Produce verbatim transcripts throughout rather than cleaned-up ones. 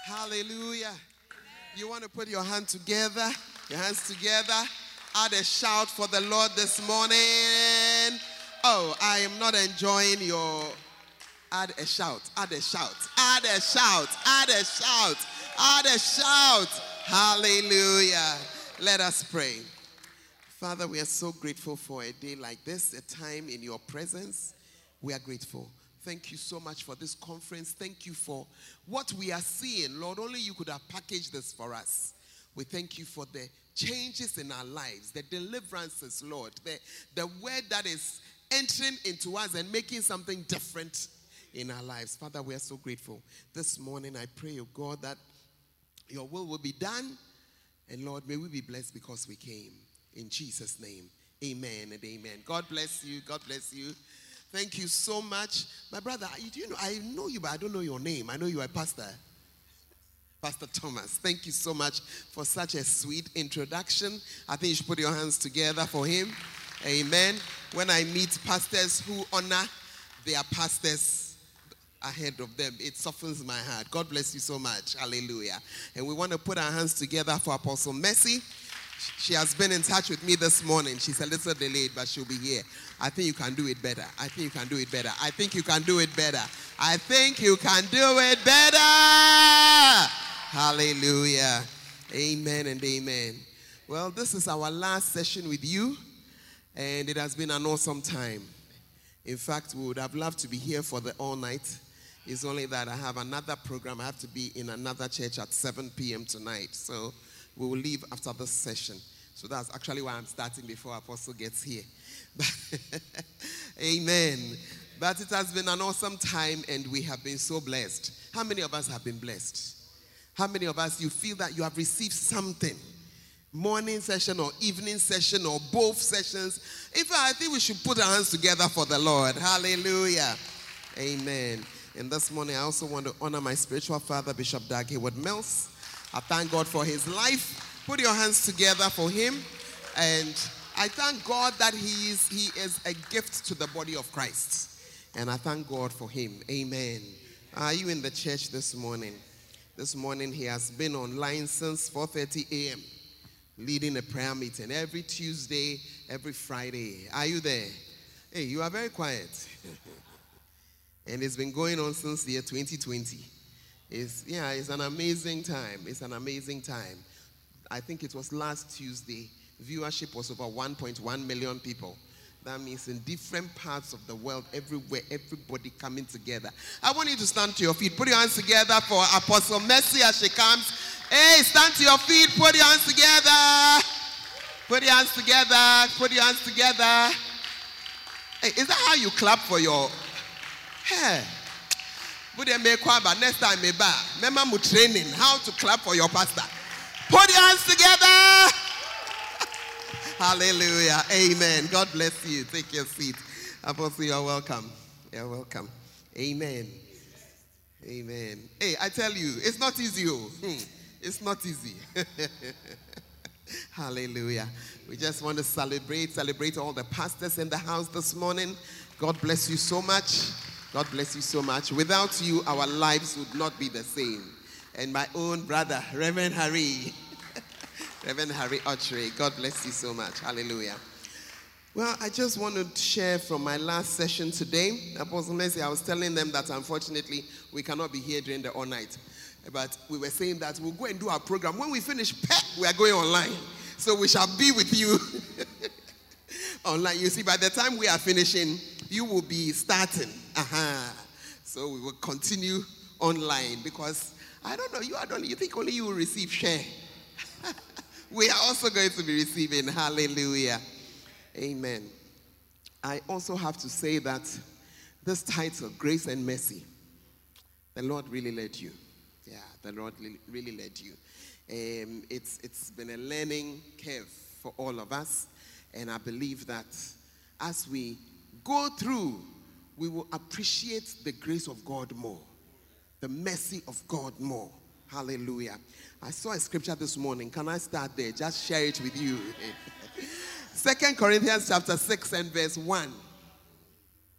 Hallelujah. You want to put your hand together, your hands together, add a shout for the Lord this morning. Oh, I am not enjoying your, add a shout, add a shout, add a shout, add a shout, add a shout. Hallelujah. Let us pray. Father, we are so grateful for a day like this, a time in your presence. We are grateful. Thank you so much for this conference. Thank you for what we are seeing. Lord, only you could have packaged this for us. We thank you for the changes in our lives, the deliverances, Lord, the, the word that is entering into us and making something different in our lives. Father, we are so grateful. This morning I pray, oh God, that your will will be done. And Lord, may we be blessed because we came. In Jesus' name, amen and amen. God bless you. God bless you. Thank you so much. My brother, do you know, I know you, but I don't know your name. I know you are a pastor. Pastor Thomas. Thank you so much for such a sweet introduction. I think you should put your hands together for him. Amen. When I meet pastors who honor their pastors ahead of them, it softens my heart. God bless you so much. Hallelujah. And we want to put our hands together for Apostle Mercy. She has been in touch with me this morning. She's a little delayed, but she'll be here. I think you can do it better. I think you can do it better. I think you can do it better. I think you can do it better. Hallelujah. Amen and amen. Well, this is our last session with you, and it has been an awesome time. In fact, we would have loved to be here for the all night. It's only that I have another program. I have to be in another church at seven p.m. tonight. So we will leave after this session. So that's actually why I'm starting before Apostle gets here. Amen. But it has been an awesome time and we have been so blessed. How many of us have been blessed? How many of us, you feel that you have received something? Morning session or evening session or both sessions. In fact, I think we should put our hands together for the Lord. Hallelujah. Amen. And this morning I also want to honor my spiritual father, Bishop Doug Hayward Mills. I thank God for his life. Put your hands together for him. And I thank God that he is, he is a gift to the body of Christ. And I thank God for him. Amen. Are you in the church this morning? This morning he has been online since four thirty a.m. leading a prayer meeting every Tuesday, every Friday. Are you there? Hey, you are very quiet. And it's been going on since the year twenty twenty. It's, yeah, it's an amazing time. It's an amazing time. I think it was last Tuesday. Viewership was over one point one million people. That means in different parts of the world, everywhere, everybody coming together. I want you to stand to your feet. Put your hands together for Apostle Mercy as she comes. Hey, stand to your feet. Put your hands together. Put your hands together. Put your hands together. Hey, is that how you clap for your hair? Next time, remember my training, how to clap for your pastor. Put your hands together. Hallelujah. Amen. God bless you. Take your seat. Apostle, you're welcome. You're welcome. Amen. Amen. Hey, I tell you, it's not easy. Oh. Hmm. It's not easy. Hallelujah. We just want to celebrate, celebrate all the pastors in the house this morning. God bless you so much. God bless you so much. Without you, our lives would not be the same. And my own brother, Reverend Harry. Reverend Harry Ochre. God bless you so much. Hallelujah. Well, I just want to share from my last session today. Apostle Mercy, I was telling them that unfortunately we cannot be here during the all night. But we were saying that we'll go and do our program. When we finish, we are going online. So we shall be with you online. You see, by the time we are finishing, you will be starting. Uh-huh. So we will continue online because I don't know, you are only, you think only you will receive share. We are also going to be receiving. Hallelujah. Amen. I also have to say that this title, Grace and Mercy, the Lord really led you. Yeah, the Lord really led you. Um, it's it's been a learning curve for all of us, and I believe that as we go through, we will appreciate the grace of God more, the mercy of God more. Hallelujah. I saw a scripture this morning. Can I start there? Just share it with you. Second Corinthians chapter six and verse one.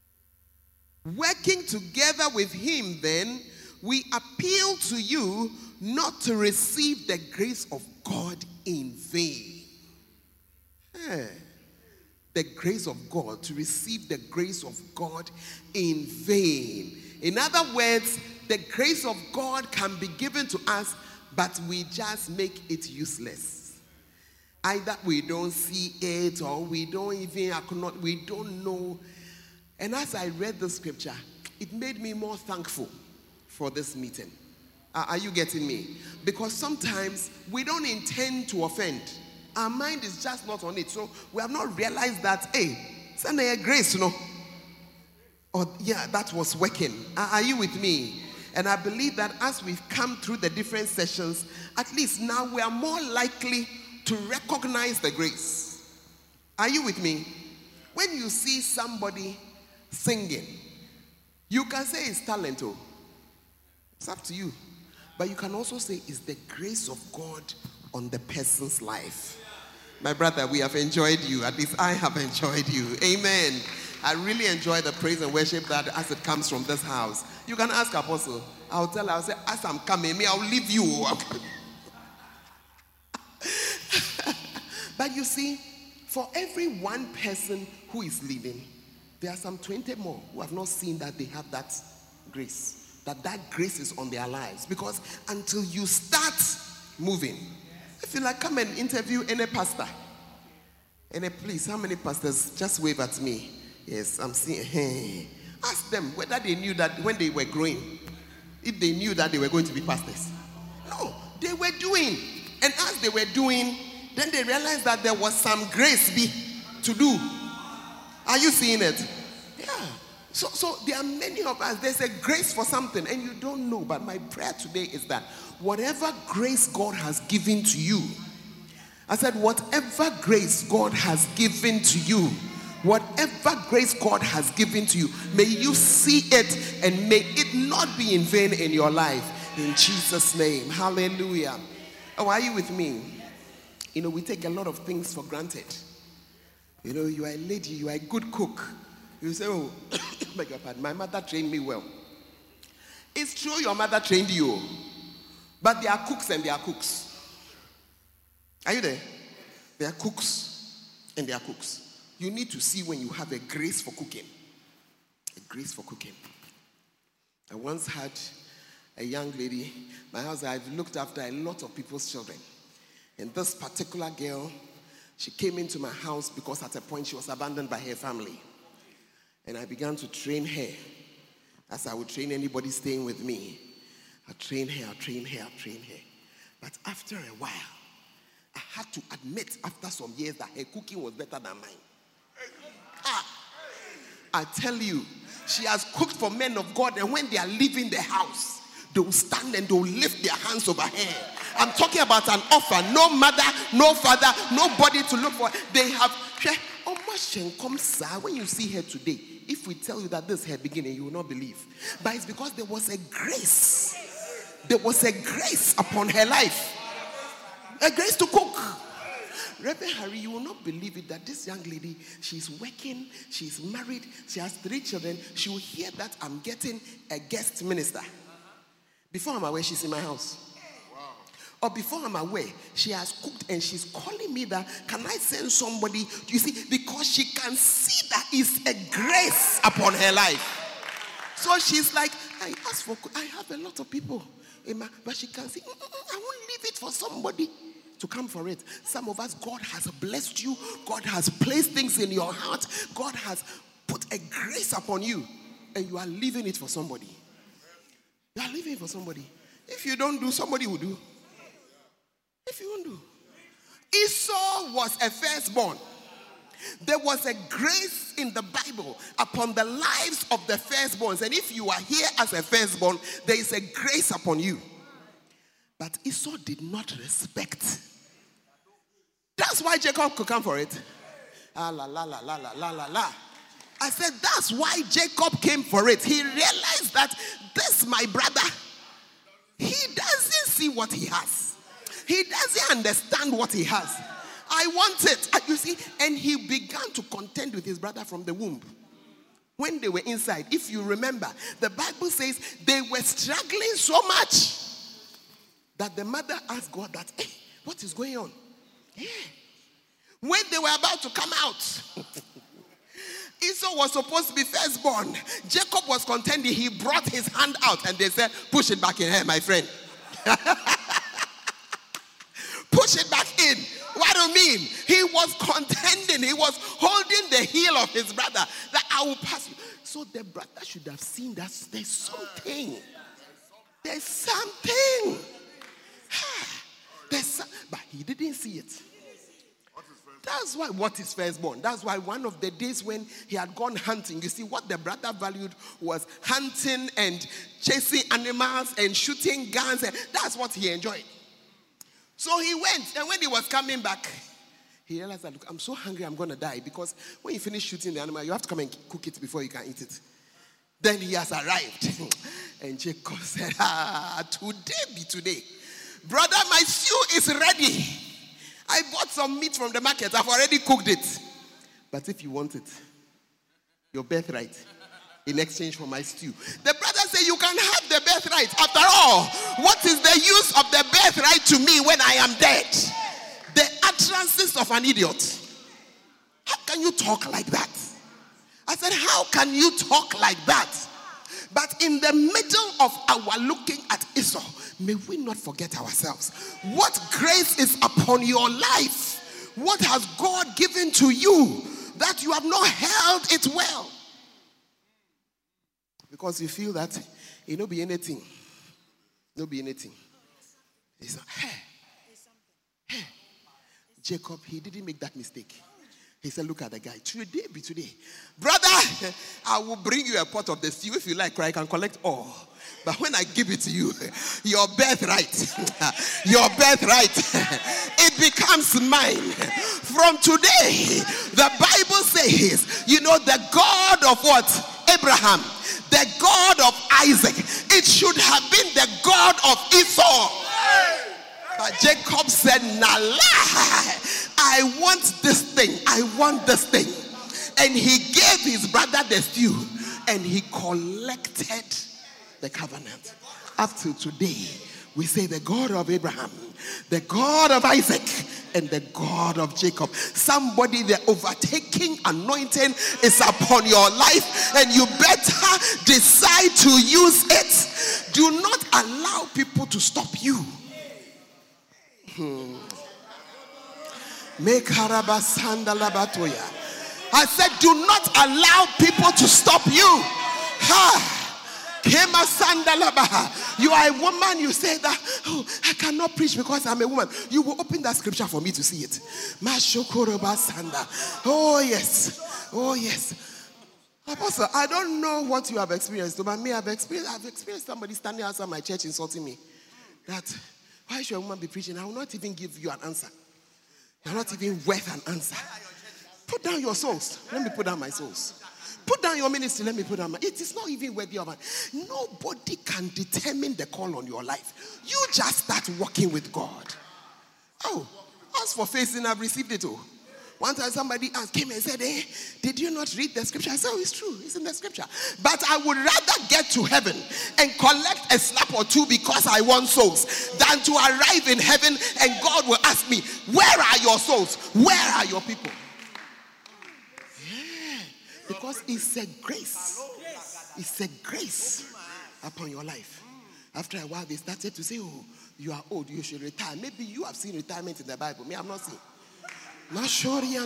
Working together with him, then, we appeal to you not to receive the grace of God in vain. Hey. The grace of God, to receive the grace of God in vain. In other words, the grace of God can be given to us, but we just make it useless. Either we don't see it, or we don't even acknowledge, we don't know. And as I read the scripture, it made me more thankful for this meeting. Uh, are you getting me? Because sometimes we don't intend to offend. Our mind is just not on it. So we have not realized that, hey, send a grace, you know. Or, yeah, that was working. Are, are you with me? And I believe that as we've come through the different sessions, at least now we are more likely to recognize the grace. Are you with me? When you see somebody singing, you can say it's talent. Oh. It's up to you. But you can also say it's the grace of God on the person's life. My brother, we have enjoyed you. At least I have enjoyed you. Amen. I really enjoy the praise and worship that as it comes from this house. You can ask Apostle. I'll tell her, I'll say, as I'm coming, me, I'll leave you. But you see, for every one person who is leaving, there are some twenty more who have not seen that they have that grace. That that grace is on their lives. Because until you start moving, I feel like come and interview any pastor. Any, please, how many pastors? Just wave at me. Yes, I'm seeing. Hey. Ask them whether they knew that when they were growing, if they knew that they were going to be pastors. No, they were doing. And as they were doing, then they realized that there was some grace be to do. Are you seeing it? Yeah. So, so there are many of us, there's a grace for something and you don't know. But my prayer today is that whatever grace God has given to you, I said whatever grace God has given to you, whatever grace God has given to you, may you see it and may it not be in vain in your life. In Jesus' name. Hallelujah. Oh, are you with me? You know, we take a lot of things for granted. You know, you are a lady, you are a good cook. You say, oh, beg your pardon, my mother trained me well. It's true your mother trained you, but there are cooks and there are cooks. Are you there? There are cooks and there are cooks. You need to see when you have a grace for cooking. A grace for cooking. I once had a young lady, my house, I've looked after a lot of people's children. And this particular girl, she came into my house because at a point she was abandoned by her family. And I began to train her as I would train anybody staying with me. I train her, I train her, I train her. But after a while, I had to admit after some years that her cooking was better than mine. Ah, I tell you, she has cooked for men of God, and when they are leaving the house, they will stand and they will lift their hands over her. I'm talking about an offer. No mother, no father, nobody to look for. They have. When you see her today, if we tell you that this is her beginning, you will not believe. But it's because there was a grace. There was a grace upon her life. A grace to cook. Reverend Harry, you will not believe it that this young lady, she's working, she's married, she has three children. She will hear that I'm getting a guest minister. Before I'm aware, she's in my house. Or before I'm aware, she has cooked and she's calling me that, can I send somebody? You see, because she can see that it's a grace upon her life. So she's like, I ask for, I have a lot of people in my, but she can see, I won't leave it for somebody to come for it. Some of us, God has blessed you. God has placed things in your heart. God has put a grace upon you. And you are leaving it for somebody. You are leaving it for somebody. If you don't do, somebody will do. If you won't do. Esau was a firstborn. There was a grace in the Bible upon the lives of the firstborns. And if you are here as a firstborn, there is a grace upon you. But Esau did not respect. That's why Jacob could come for it. Ah, la, la, la, la, la, la, la, la. I said, that's why Jacob came for it. He realized that this, my brother, he doesn't see what he has. He doesn't understand what he has. I want it. You see, and he began to contend with his brother from the womb. When they were inside, if you remember, the Bible says they were struggling so much. that the mother asked God that, hey, what is going on? Yeah. When they were about to come out, Esau was supposed to be firstborn. Jacob was contending. He brought his hand out and they said, push it back in here, my friend. Push it back in. What do you mean? He was contending. He was holding the heel of his brother that I will pass you. So the brother should have seen that there's something. There's something. There's some, but he didn't see it. That's why what is firstborn. That's why one of the days when he had gone hunting, you see what the brother valued was hunting and chasing animals and shooting guns. And that's what he enjoyed. So he went, and when he was coming back, he realized that, look, I'm so hungry, I'm going to die. Because when you finish shooting the animal, you have to come and cook it before you can eat it. Then he has arrived. And Jacob said, ah, today be today. Brother, my stew is ready. I bought some meat from the market. I've already cooked it. But if you want it, your birthright, in exchange for my stew. The brother said, you can have the birthright. After all, what is the use of the birthright to me when I am dead? The utterances of an idiot. How can you talk like that? I said, how can you talk like that? But in the middle of our looking at Esau, may we not forget ourselves. What grace is upon your life? What has God given to you that you have not held it well? Because you feel that it not be anything. Not be anything. It's not, hey, hey. Jacob, he didn't make that mistake. He said, look at the guy. Today be today. Brother, I will bring you a pot of the stew. If you like, I can collect all. But when I give it to you, your birthright, your birthright, it becomes mine. From today, the Bible says, you know, the God of what? Abraham. The God of Isaac. It should have been the God of Esau. But Jacob said, Nala, I want this thing. I want this thing. And he gave his brother the stew. And he collected the covenant. Up to today, we say the God of Abraham, the God of Isaac, and the God of Jacob. Somebody, the overtaking anointing is upon your life, and you better decide to use it. Do not allow people to stop you. Hmm. I said, do not allow people to stop you. Ha. You are a woman, you say that, oh, I cannot preach because I'm a woman. You will open that scripture for me to see it. Oh, yes. Oh, yes. Apostle, I don't know what you have experienced, but me, I've experienced, I've experienced somebody standing outside my church insulting me. That, why should a woman be preaching? I will not even give you an answer. You're not even worth an answer. Put down your souls. Let me put down my souls. Put down your ministry. Let me put down my... It is not even worthy of it. Nobody can determine the call on your life. You just start walking with God. Oh, as for facing, I've received it all. One time somebody asked, came and said, hey, did you not read the scripture? I said, oh, it's true. It's in the scripture. But I would rather get to heaven and collect a slap or two because I want souls than to arrive in heaven and God will ask me, where are your souls? Where are your people? Yeah, because it's a grace. It's a grace upon your life. After a while, they started to say, oh, you are old, you should retire. Maybe you have seen retirement in the Bible. Me, I'm not seeing. Give me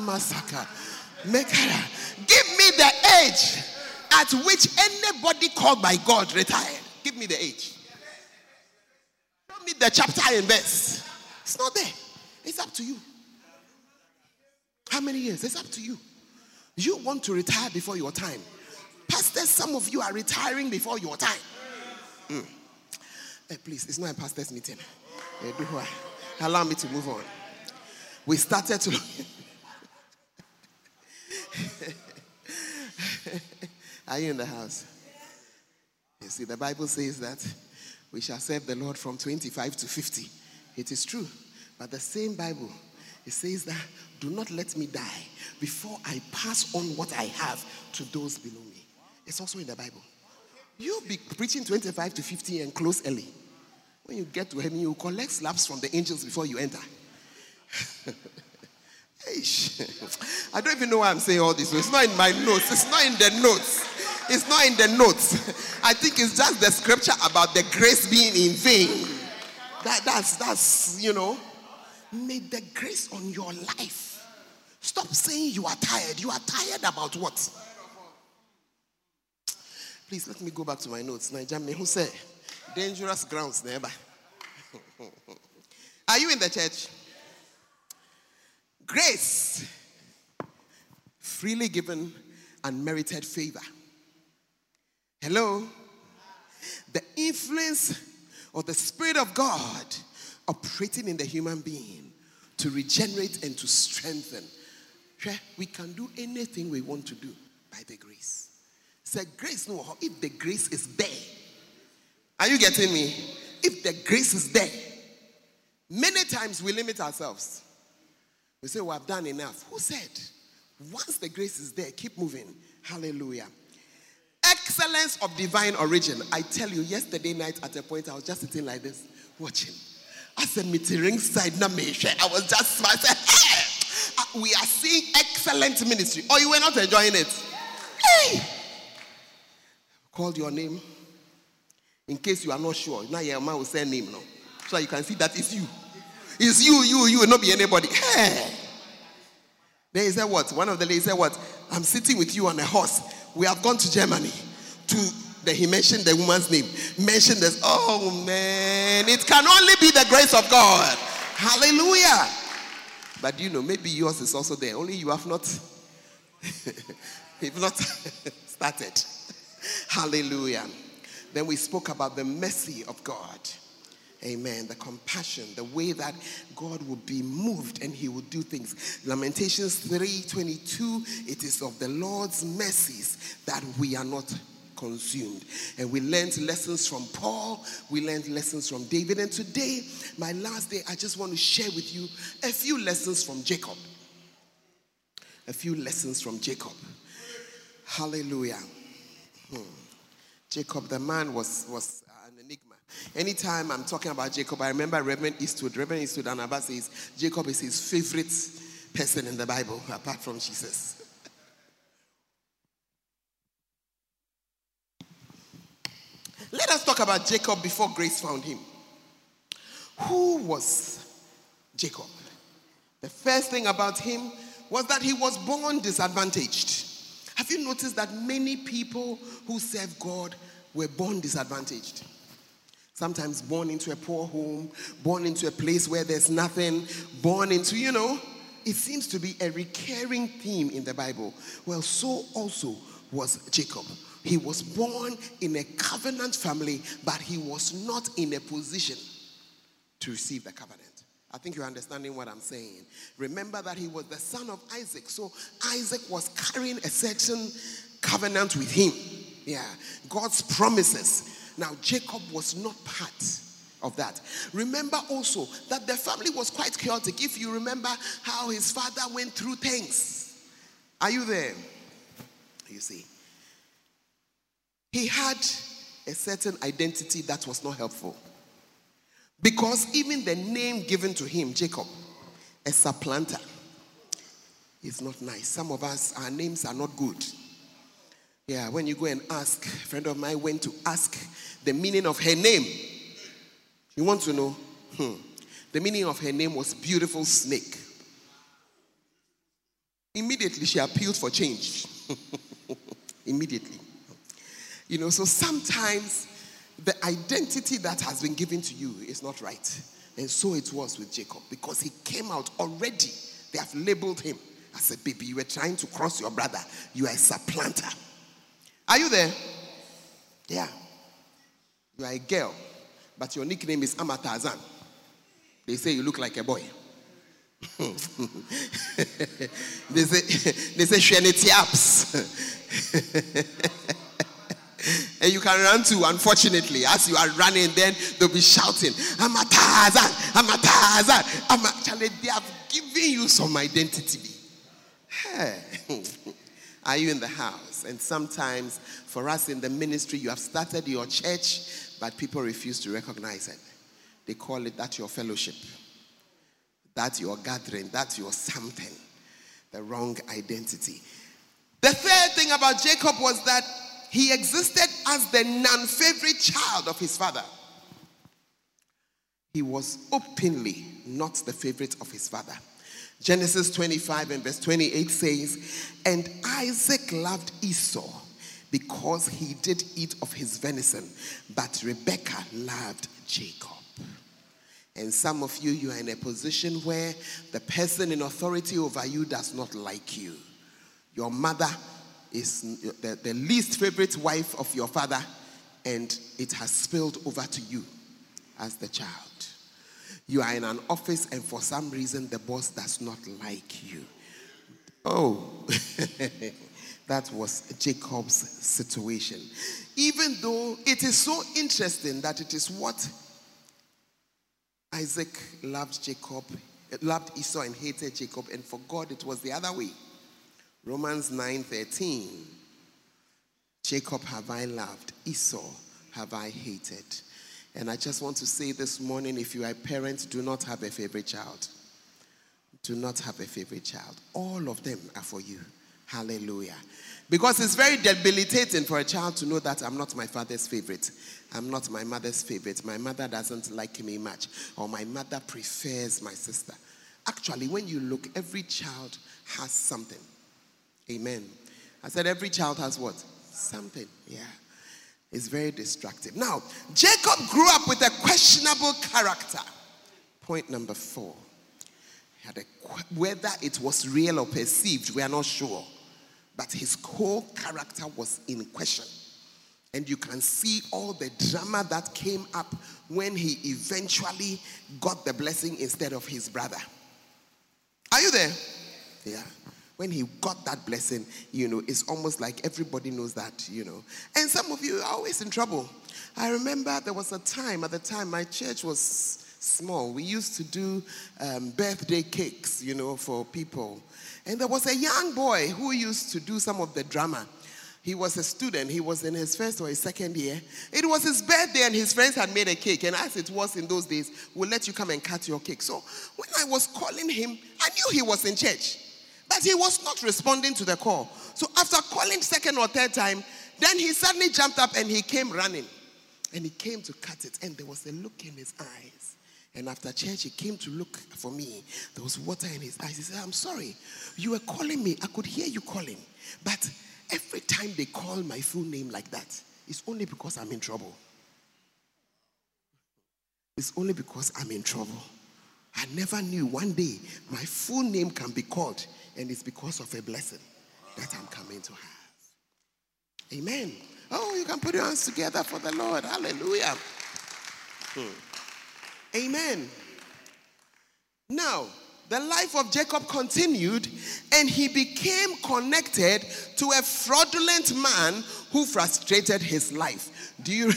the age at which anybody called by God retired. Give me the age. Show me the chapter and verse. It's not there. It's up to you. How many years? It's up to you. You want to retire before your time. Pastors, some of you are retiring before your time. Mm. Hey, please, it's not a pastor's meeting. Hey, allow me to move on. We started to... Are you in the house? You see, the Bible says that we shall serve the Lord from twenty-five to fifty. It is true. But the same Bible, it says that do not let me die before I pass on what I have to those below me. It's also in the Bible. You'll be preaching twenty-five to fifty and close early. When you get to heaven, you collect slaps from the angels before you enter. I don't even know why I'm saying all this. It's not in my notes. It's not in the notes. It's not in the notes. I think it's just the scripture about the grace being in vain. That, that's, that's, you know, may the grace on your life. Stop saying you are tired. You are tired about what? Please let me go back to my notes. Nigel, who said dangerous grounds never. Are you in the church? Grace, freely given, unmerited favor. Hello? The influence of the Spirit of God operating in the human being to regenerate and to strengthen. We can do anything we want to do by the grace. Say grace, no, if the grace is there. Are you getting me? If the grace is there, many times we limit ourselves. We say, well, I've done enough. Who said? Once the grace is there, keep moving. Hallelujah. Excellence of divine origin. I tell you, yesterday night at a point, I was just sitting like this, watching. I said, meeting side na I was just smiling. I said, hey, we are seeing excellent ministry. Oh, you were not enjoying it? Hey! Called your name. In case you are not sure, now your man will say name now. So you can see that it's you. It's you, you, you will not be anybody. Hey. Then he said what? One of the ladies said what? I'm sitting with you on a horse. We have gone to Germany. To the, he mentioned the woman's name. Mentioned this. Oh man, it can only be the grace of God. Hallelujah. But you know, maybe yours is also there. Only you have not, you've not started. Hallelujah. Then we spoke about the mercy of God. Amen. The compassion, the way that God will be moved and he will do things. Lamentations three twenty-two, it is of the Lord's mercies that we are not consumed. And we learned lessons from Paul. We learned lessons from David. And today, my last day, I just want to share with you a few lessons from Jacob. A few lessons from Jacob. Hallelujah. Hmm. Jacob, the man was, was an enigma. Anytime I'm talking about Jacob, I remember Reverend Eastwood. Reverend Eastwood Anaba says Jacob is his favorite person in the Bible, apart from Jesus. Let us talk about Jacob before grace found him. Who was Jacob? The first thing about him was that he was born disadvantaged. Have you noticed that many people who serve God were born disadvantaged? Sometimes born into a poor home, born into a place where there's nothing, born into, you know, it seems to be a recurring theme in the Bible. Well, so also was Jacob. He was born in a covenant family, but he was not in a position to receive the covenant. I think you're understanding what I'm saying. Remember that he was the son of Isaac. So Isaac was carrying a certain covenant with him. Yeah, God's promises. Now, Jacob was not part of that. Remember also that the family was quite chaotic. If you remember how his father went through things. Are you there? You see. He had a certain identity that was not helpful. Because even the name given to him, Jacob, a supplanter, is not nice. Some of us, our names are not good. Yeah, when you go and ask, a friend of mine went to ask the meaning of her name. You want to know? Hmm. The meaning of her name was beautiful snake. Immediately she appealed for change. Immediately. You know, so sometimes the identity that has been given to you is not right. And so it was with Jacob. Because he came out already. They have labeled him as a baby. You were trying to cross your brother. You are a supplanter. Are you there? Yeah. You are a girl, but your nickname is Amatazan. They say you look like a boy. they say they say Sheneti Apps. And you can run too, unfortunately. As you are running, then they'll be shouting, Amatazan, Amatazan, Amatazan. They have given you some identity. Hey. Are you in the house? And sometimes, for us in the ministry, you have started your church, but people refuse to recognize it. they call it that your fellowship, that's your gathering, that's your something. The wrong identity. The third thing about Jacob was that he existed as the non-favorite child of his father. He was openly not the favorite of his father. Genesis twenty-five and verse twenty-eight says, and Isaac loved Esau because he did eat of his venison, but Rebekah loved Jacob. And some of you, you are in a position where the person in authority over you does not like you. Your mother is the, the least favorite wife of your father, and it has spilled over to you as the child. You are in an office, and for some reason, the boss does not like you. Oh, that was Jacob's situation. Even though it is so interesting that it is what Isaac loved Jacob, loved Esau and hated Jacob, and for God it was the other way. Romans nine thirteen. Jacob have I loved, Esau have I hated. And I just want to say this morning, if you are a parent, do not have a favorite child. Do not have a favorite child. All of them are for you. Hallelujah. Because it's very debilitating for a child to know that I'm not my father's favorite. I'm not my mother's favorite. My mother doesn't like me much. Or my mother prefers my sister. Actually, when you look, every child has something. Amen. I said every child has what? Something. Yeah. It's very destructive. Now, Jacob grew up with a questionable character. Point number four. He had a, whether it was real or perceived, we are not sure. But his whole character was in question. And you can see all the drama that came up when he eventually got the blessing instead of his brother. Are you there? Yeah. When he got that blessing, you know, it's almost like everybody knows that, you know. And some of you are always in trouble. I remember there was a time, at the time my church was small. We used to do um, birthday cakes, you know, for people. And there was a young boy who used to do some of the drama. He was a student. He was in his first or his second year. It was his birthday and his friends had made a cake. And as it was in those days, we'll let you come and cut your cake. So when I was calling him, I knew he was in church. But he was not responding to the call. So after calling second or third time, then he suddenly jumped up and he came running. And he came to cut it. And there was a look in his eyes. And after church, he came to look for me. There was water in his eyes. He said, I'm sorry. You were calling me. I could hear you calling. But every time they call my full name like that, it's only because I'm in trouble. It's only because I'm in trouble. I never knew one day my full name can be called, and it's because of a blessing that I'm coming to have. Amen. Oh, you can put your hands together for the Lord. Hallelujah. Hmm. Amen. Now, the life of Jacob continued, and he became connected to a fraudulent man who frustrated his life. Do you,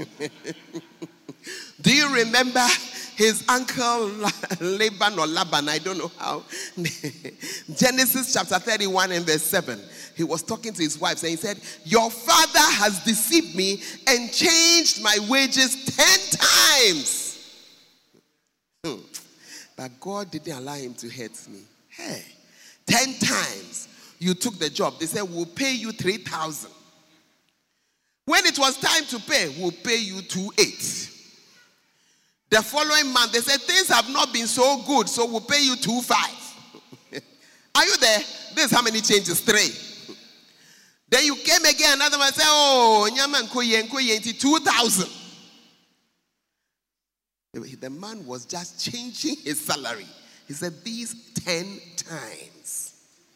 do you remember his uncle Laban or Laban? I don't know how. Genesis chapter thirty-one and verse seven. He was talking to his wife and he said, your father has deceived me and changed my wages ten times. Hmm. But God didn't allow him to hurt me. Hey, ten times you took the job. They said, we'll pay you three thousand. When it was time to pay, we'll pay you two eight. The following month, they said, things have not been so good, so we'll pay you two five. Are you there? This is how many changes? Three. Then you came again, another one said, oh, two thousand. The man was just changing his salary. He said, these ten times.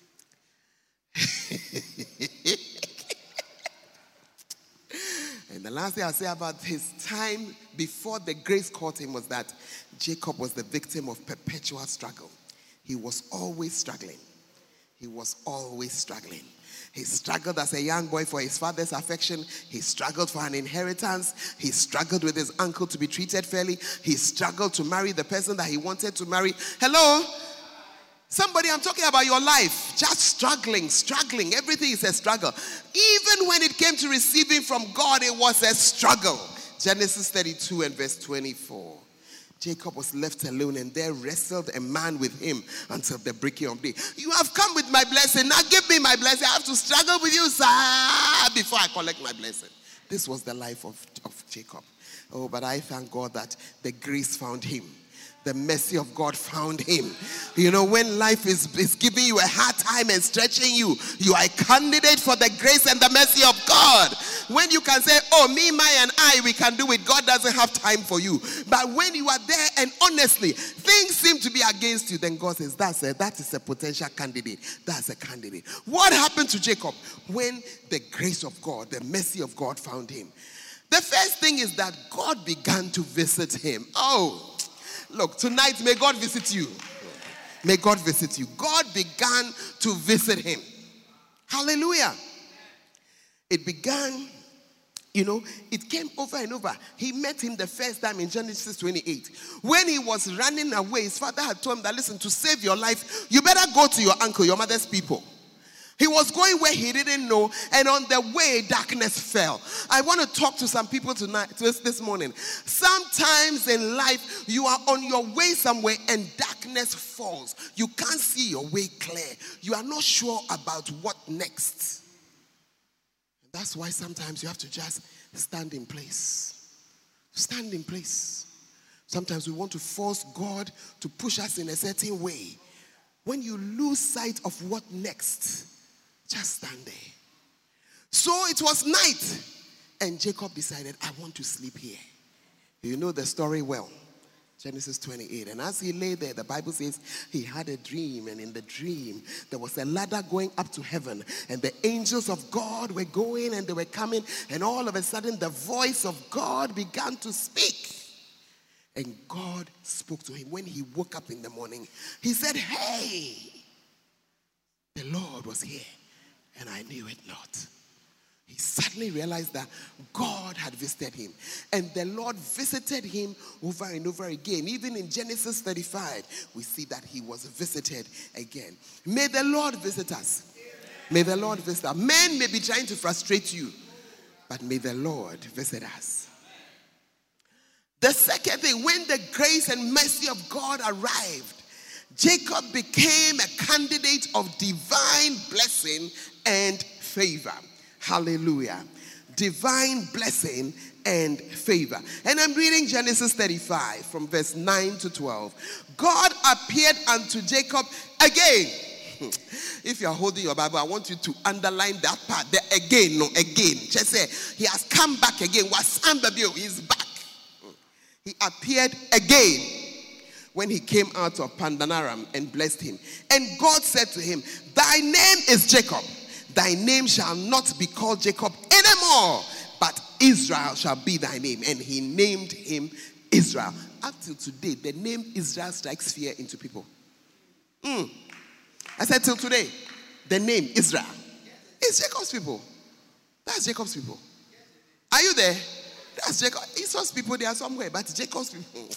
And the last thing I'll say about his time before the grace caught him was that Jacob was the victim of perpetual struggle. He was always struggling. He was always struggling. He struggled as a young boy for his father's affection. He struggled for an inheritance. He struggled with his uncle to be treated fairly. He struggled to marry the person that he wanted to marry. Hello? Somebody, I'm talking about your life. Just struggling, struggling. Everything is a struggle. Even when it came to receiving from God, it was a struggle. Genesis thirty-two and verse twenty-four. Jacob was left alone, and there wrestled a man with him until the breaking of day. You have come with my blessing. Now give me my blessing. I have to struggle with you, sir, before I collect my blessing. This was the life of, of Jacob. Oh, but I thank God that the grace found him. The mercy of God found him. You know, when life is, is giving you a hard time and stretching you, you are a candidate for the grace and the mercy of God. When you can say, oh, me, my, and I, we can do it, God doesn't have time for you. But when you are there and honestly, things seem to be against you, then God says, that's a, that is a potential candidate. That's a candidate. What happened to Jacob? When the grace of God, the mercy of God found him. The first thing is that God began to visit him. Oh, look, tonight, may God visit you. May God visit you. God began to visit him. Hallelujah. It began, you know, it came over and over. He met him the first time in Genesis twenty-eight. When he was running away, his father had told him that, listen, to save your life, you better go to your uncle, your mother's people. He was going where he didn't know, and on the way, darkness fell. I want to talk to some people tonight, this, this morning. Sometimes in life, you are on your way somewhere and darkness falls. You can't see your way clear. You are not sure about what next. That's why sometimes you have to just stand in place. Stand in place. Sometimes we want to force God to push us in a certain way. When you lose sight of what next, just stand there. So it was night, and Jacob decided, I want to sleep here. You know the story well. Genesis twenty-eight. And as he lay there, the Bible says he had a dream, and in the dream, there was a ladder going up to heaven, and the angels of God were going and they were coming, and all of a sudden the voice of God began to speak. And God spoke to him. When he woke up in the morning, he said, hey, the Lord was here, and I knew it not. He suddenly realized that God had visited him. And the Lord visited him over and over again. Even in Genesis thirty-five, we see that he was visited again. May the Lord visit us. May the Lord visit us. Men may be trying to frustrate you, but may the Lord visit us. The second thing, when the grace and mercy of God arrived, Jacob became a candidate of divine blessing and favor. Hallelujah. Divine blessing and favor. And I'm reading Genesis thirty-five from verse nine to twelve. God appeared unto Jacob again. If you're holding your Bible, I want you to underline that part. The again, no, again. Just say, he has come back again. He's back. He appeared again when he came out of Padanaram and blessed him. And God said to him, thy name is Jacob. Thy name shall not be called Jacob anymore, but Israel shall be thy name. And he named him Israel. Up till today, the name Israel strikes fear into people. Mm. I said till today, the name Israel is Jacob's people. That's Jacob's people. Are you there? That's Jacob. Esau's people, they are somewhere, but Jacob's people.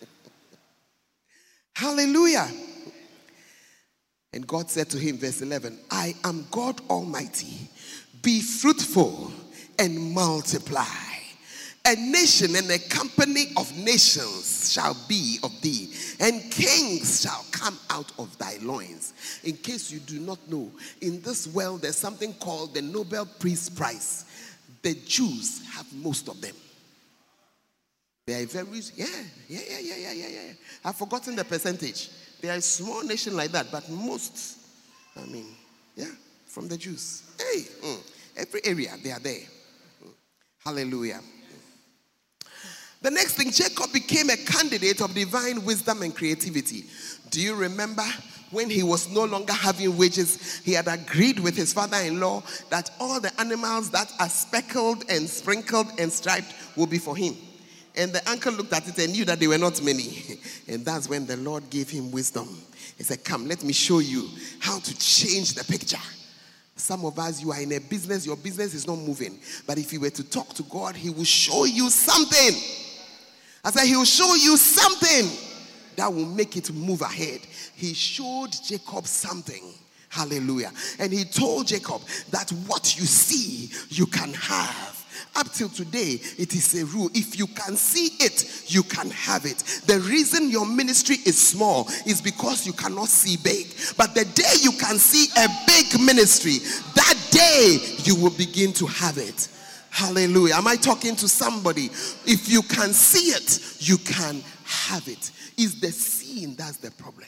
Hallelujah. And God said to him, verse eleven, I am God Almighty. Be fruitful and multiply. A nation and a company of nations shall be of thee, and kings shall come out of thy loins. In case you do not know, in this world there's something called the Nobel Peace Prize. The Jews have most of them. They are very, yeah, yeah, yeah, yeah, yeah, yeah, yeah. I've forgotten the percentage. They are a small nation like that, but most, I mean, yeah, from the Jews. Hey, mm, every area, they are there. Mm. Hallelujah. The next thing, Jacob became a candidate of divine wisdom and creativity. Do you remember when he was no longer having wages, he had agreed with his father-in-law that all the animals that are speckled and sprinkled and striped will be for him. And the uncle looked at it and knew that they were not many. And that's when the Lord gave him wisdom. He said, come, let me show you how to change the picture. Some of us, you are in a business, your business is not moving. But if you were to talk to God, he will show you something. I said, he will show you something that will make it move ahead. He showed Jacob something. Hallelujah. And he told Jacob that what you see, you can have. Up till today, it is a rule. If you can see it, you can have it. The reason your ministry is small is because you cannot see big. But the day you can see a big ministry, that day you will begin to have it. Hallelujah. Am I talking to somebody? If you can see it, you can have it. It's the seeing that's the problem.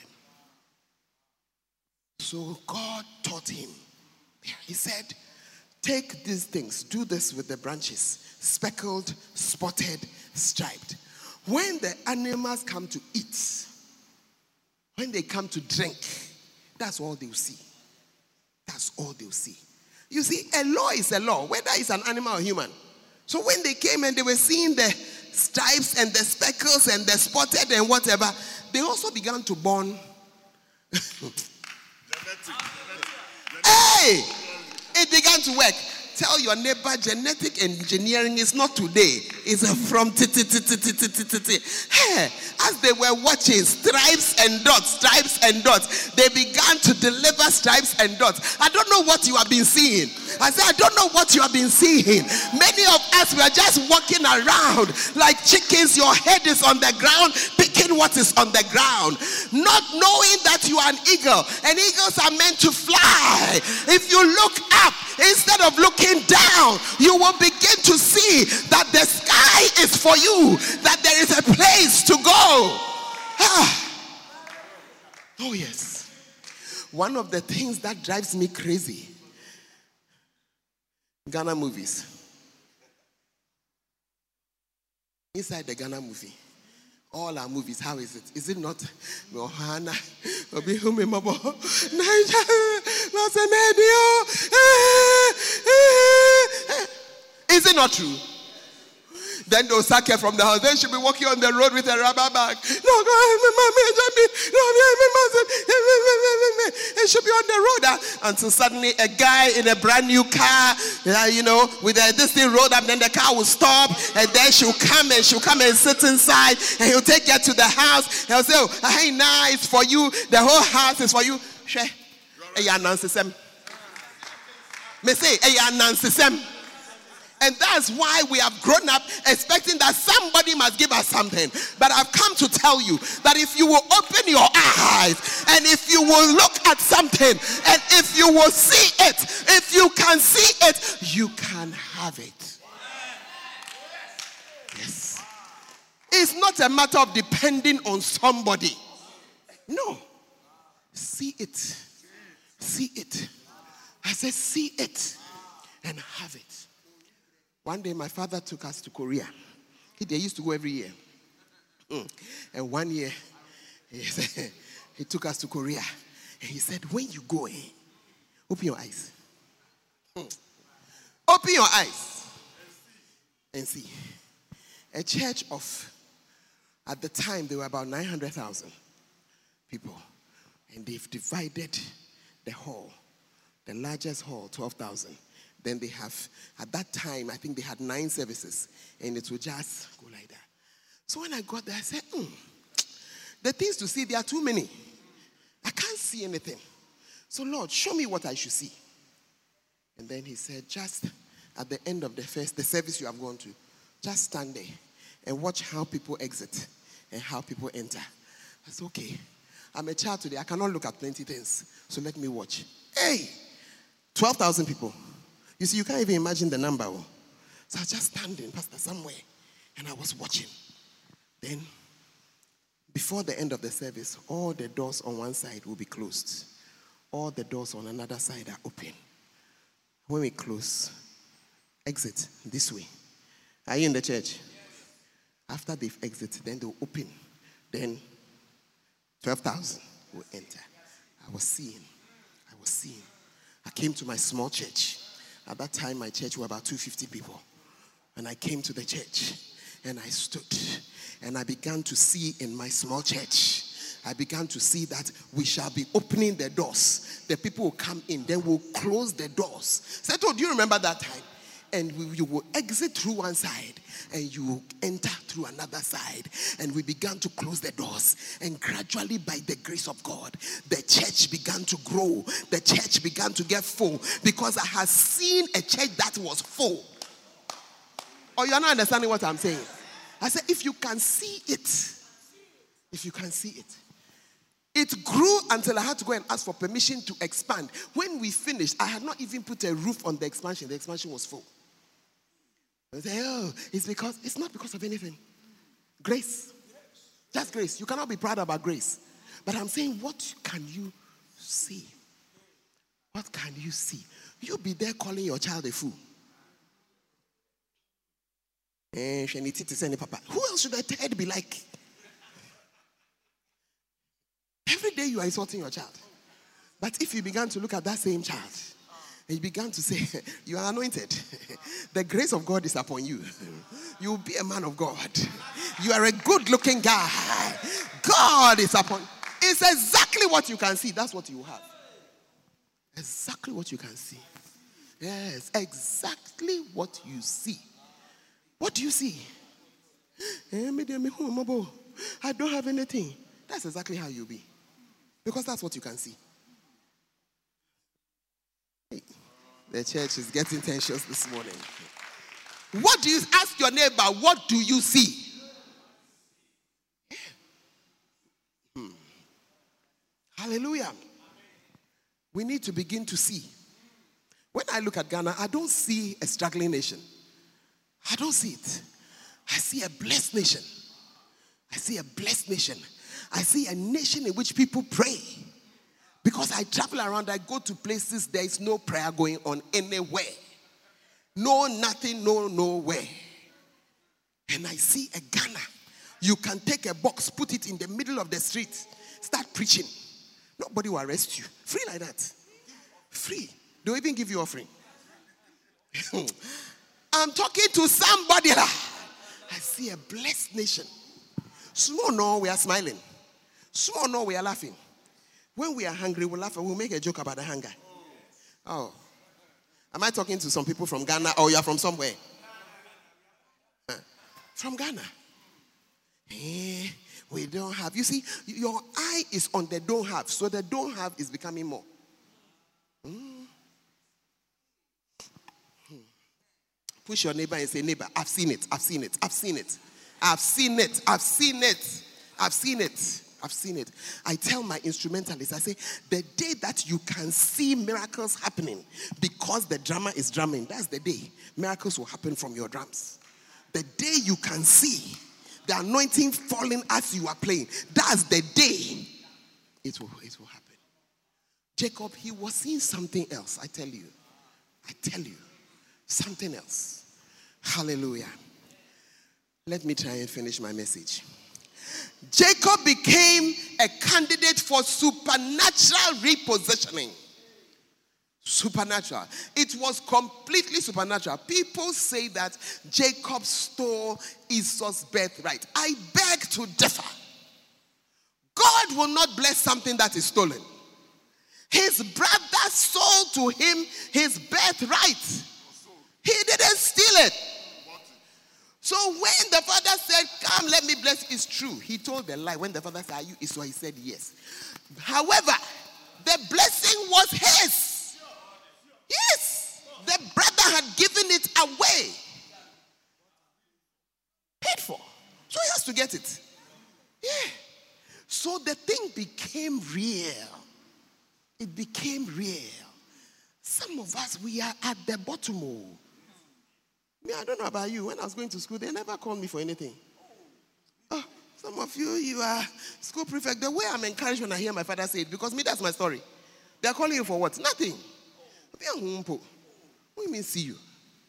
So God taught him. He said, take these things, do this with the branches, speckled, spotted, striped. When the animals come to eat, when they come to drink, that's all they'll see. That's all they'll see. You see, a law is a law, whether it's an animal or human. So when they came and they were seeing the stripes and the speckles and the spotted and whatever, they also began to born. Hey! It began to work. Tell your neighbor, genetic engineering is not today. It's from t t t t t t t t. Hey, as they were watching stripes and dots, stripes and dots, they began to deliver stripes and dots. I don't know what you have been seeing. I said, I don't know what you have been seeing. Many of us, we are just walking around like chickens. Your head is on the ground, picking what is on the ground, not knowing that you are an eagle. And eagles are meant to fly. If you look up instead of looking down, you will begin to see that the sky is for you, that there is a place to go. Ah. Oh yes. One of the things that drives me crazy, Ghana movies. Inside the Ghana movie, all our movies, how is it? Is it not? Is it not true? Then they'll sack her from the house. Then she'll be walking on the road with a rubber bag. No, and she'll be on the road uh, until suddenly a guy in a brand new car, uh, you know, with uh, this thing rolled up, then the car will stop, and then she'll come and she'll come and sit inside, and he'll take her to the house. And he'll say, oh, hey, nah, it's for you. The whole house is for you. She, hey, Nancy, me say, hey, Nancy. And that's why we have grown up expecting that somebody must give us something. But I've come to tell you that if you will open your eyes and if you will look at something and if you will see it, if you can see it, you can have it. Yes. It's not a matter of depending on somebody. No. See it. See it. I said see it and have it. One day, my father took us to Korea. He, they used to go every year. Mm. And one year, he, said, he took us to Korea. And he said, when you go, eh, open your eyes. Mm. Open your eyes and see. A church of, at the time, there were about nine hundred thousand people. And they've divided the hall, the largest hall, twelve thousand. Then they have, at that time, I think they had nine services. And it would just go like that. So when I got there, I said, hmm, the things to see, there are too many. I can't see anything. So Lord, show me what I should see. And then he said, just at the end of the first, the service you have gone to, just stand there and watch how people exit and how people enter. I said, okay, I'm a child today. I cannot look at plenty things. So let me watch. Hey, twelve thousand people. You see, you can't even imagine the number. So I was just standing, Pastor, somewhere, and I was watching. Then, before the end of the service, all the doors on one side will be closed. All the doors on another side are open. When we close, exit this way. Are you in the church? Yes. After they've exited, then they'll open. Then, twelve thousand will enter. I was seeing. I was seeing. I came to my small church. At that time, my church were about two hundred fifty people. And I came to the church, and I stood, and I began to see in my small church, I began to see that we shall be opening the doors. The people will come in, then we'll close the doors. So I told you, remember that time? And we, you will exit through one side, and you will enter through another side. And we began to close the doors. And gradually, by the grace of God, the church began to grow. The church began to get full. Because I had seen a church that was full. Or you're not understanding what I'm saying? I said, if you can see it, if you can see it. It grew until I had to go and ask for permission to expand. When we finished, I had not even put a roof on the expansion. The expansion was full. I say, oh, it's because, it's not because of anything. Grace. Just grace. You cannot be proud about grace. But I'm saying, what can you see? What can you see? You'll be there calling your child a fool. Eh, who else should I head be like? Every day you are insulting your child. But if you began to look at that same child, and you began to say, you are anointed. The grace of God is upon you. You will be a man of God. You are a good-looking guy. God is upon you. It's exactly what you can see. That's what you have. Exactly what you can see. Yes, exactly what you see. What do you see? I don't have anything. That's exactly how you'll be. Because that's what you can see. The church is getting tensions this morning. What do you ask your neighbor? What do you see? Hmm. Hallelujah. We need to begin to see. When I look at Ghana, I don't see a struggling nation. I don't see it. I see a blessed nation. I see a blessed nation. I see a nation in which people pray. Because I travel around, I go to places, there is no prayer going on anywhere. No, nothing, no, nowhere. And I see a Ghana. You can take a box, put it in the middle of the street, start preaching. Nobody will arrest you. Free like that. Free. They'll even give you offering. I'm talking to somebody. I see a blessed nation. Small no, we are smiling. Small no, we are laughing. When we are hungry, we'll laugh and we'll make a joke about the hunger. Oh. Am I talking to some people from Ghana or you are from somewhere? Huh. From Ghana. Eh, we don't have. You see, your eye is on the don't have. So the don't have is becoming more. Mm. Hmm. Push your neighbor and say, neighbor, I've seen it. I've seen it. I've seen it. I've seen it. I've seen it. I've seen it. I've seen it. I tell my instrumentalists, I say, the day that you can see miracles happening because the drummer is drumming, that's the day miracles will happen from your drums. The day you can see the anointing falling as you are playing, that's the day it will, it will happen. Jacob, he was seeing something else, I tell you. I tell you, something else. Hallelujah. Let me try and finish my message. Jacob became a candidate for supernatural repositioning. Supernatural. It was completely supernatural. People say that Jacob stole Esau's birthright. I beg to differ. God will not bless something that is stolen. His brother sold to him his birthright. He didn't steal it. So when the father said, come, let me bless, it's true. He told the lie. When the father said, are you Esau? He said, yes. However, the blessing was his. Yes. The brother had given it away. Paid for. So he has to get it. Yeah. So the thing became real. It became real. Some of us, we are at the bottom. Me, I don't know about you. When I was going to school, they never called me for anything. Oh, some of you, you are school prefect. The way I'm encouraged when I hear my father say it, because me, that's my story. They're calling you for what? Nothing. What do you mean see you?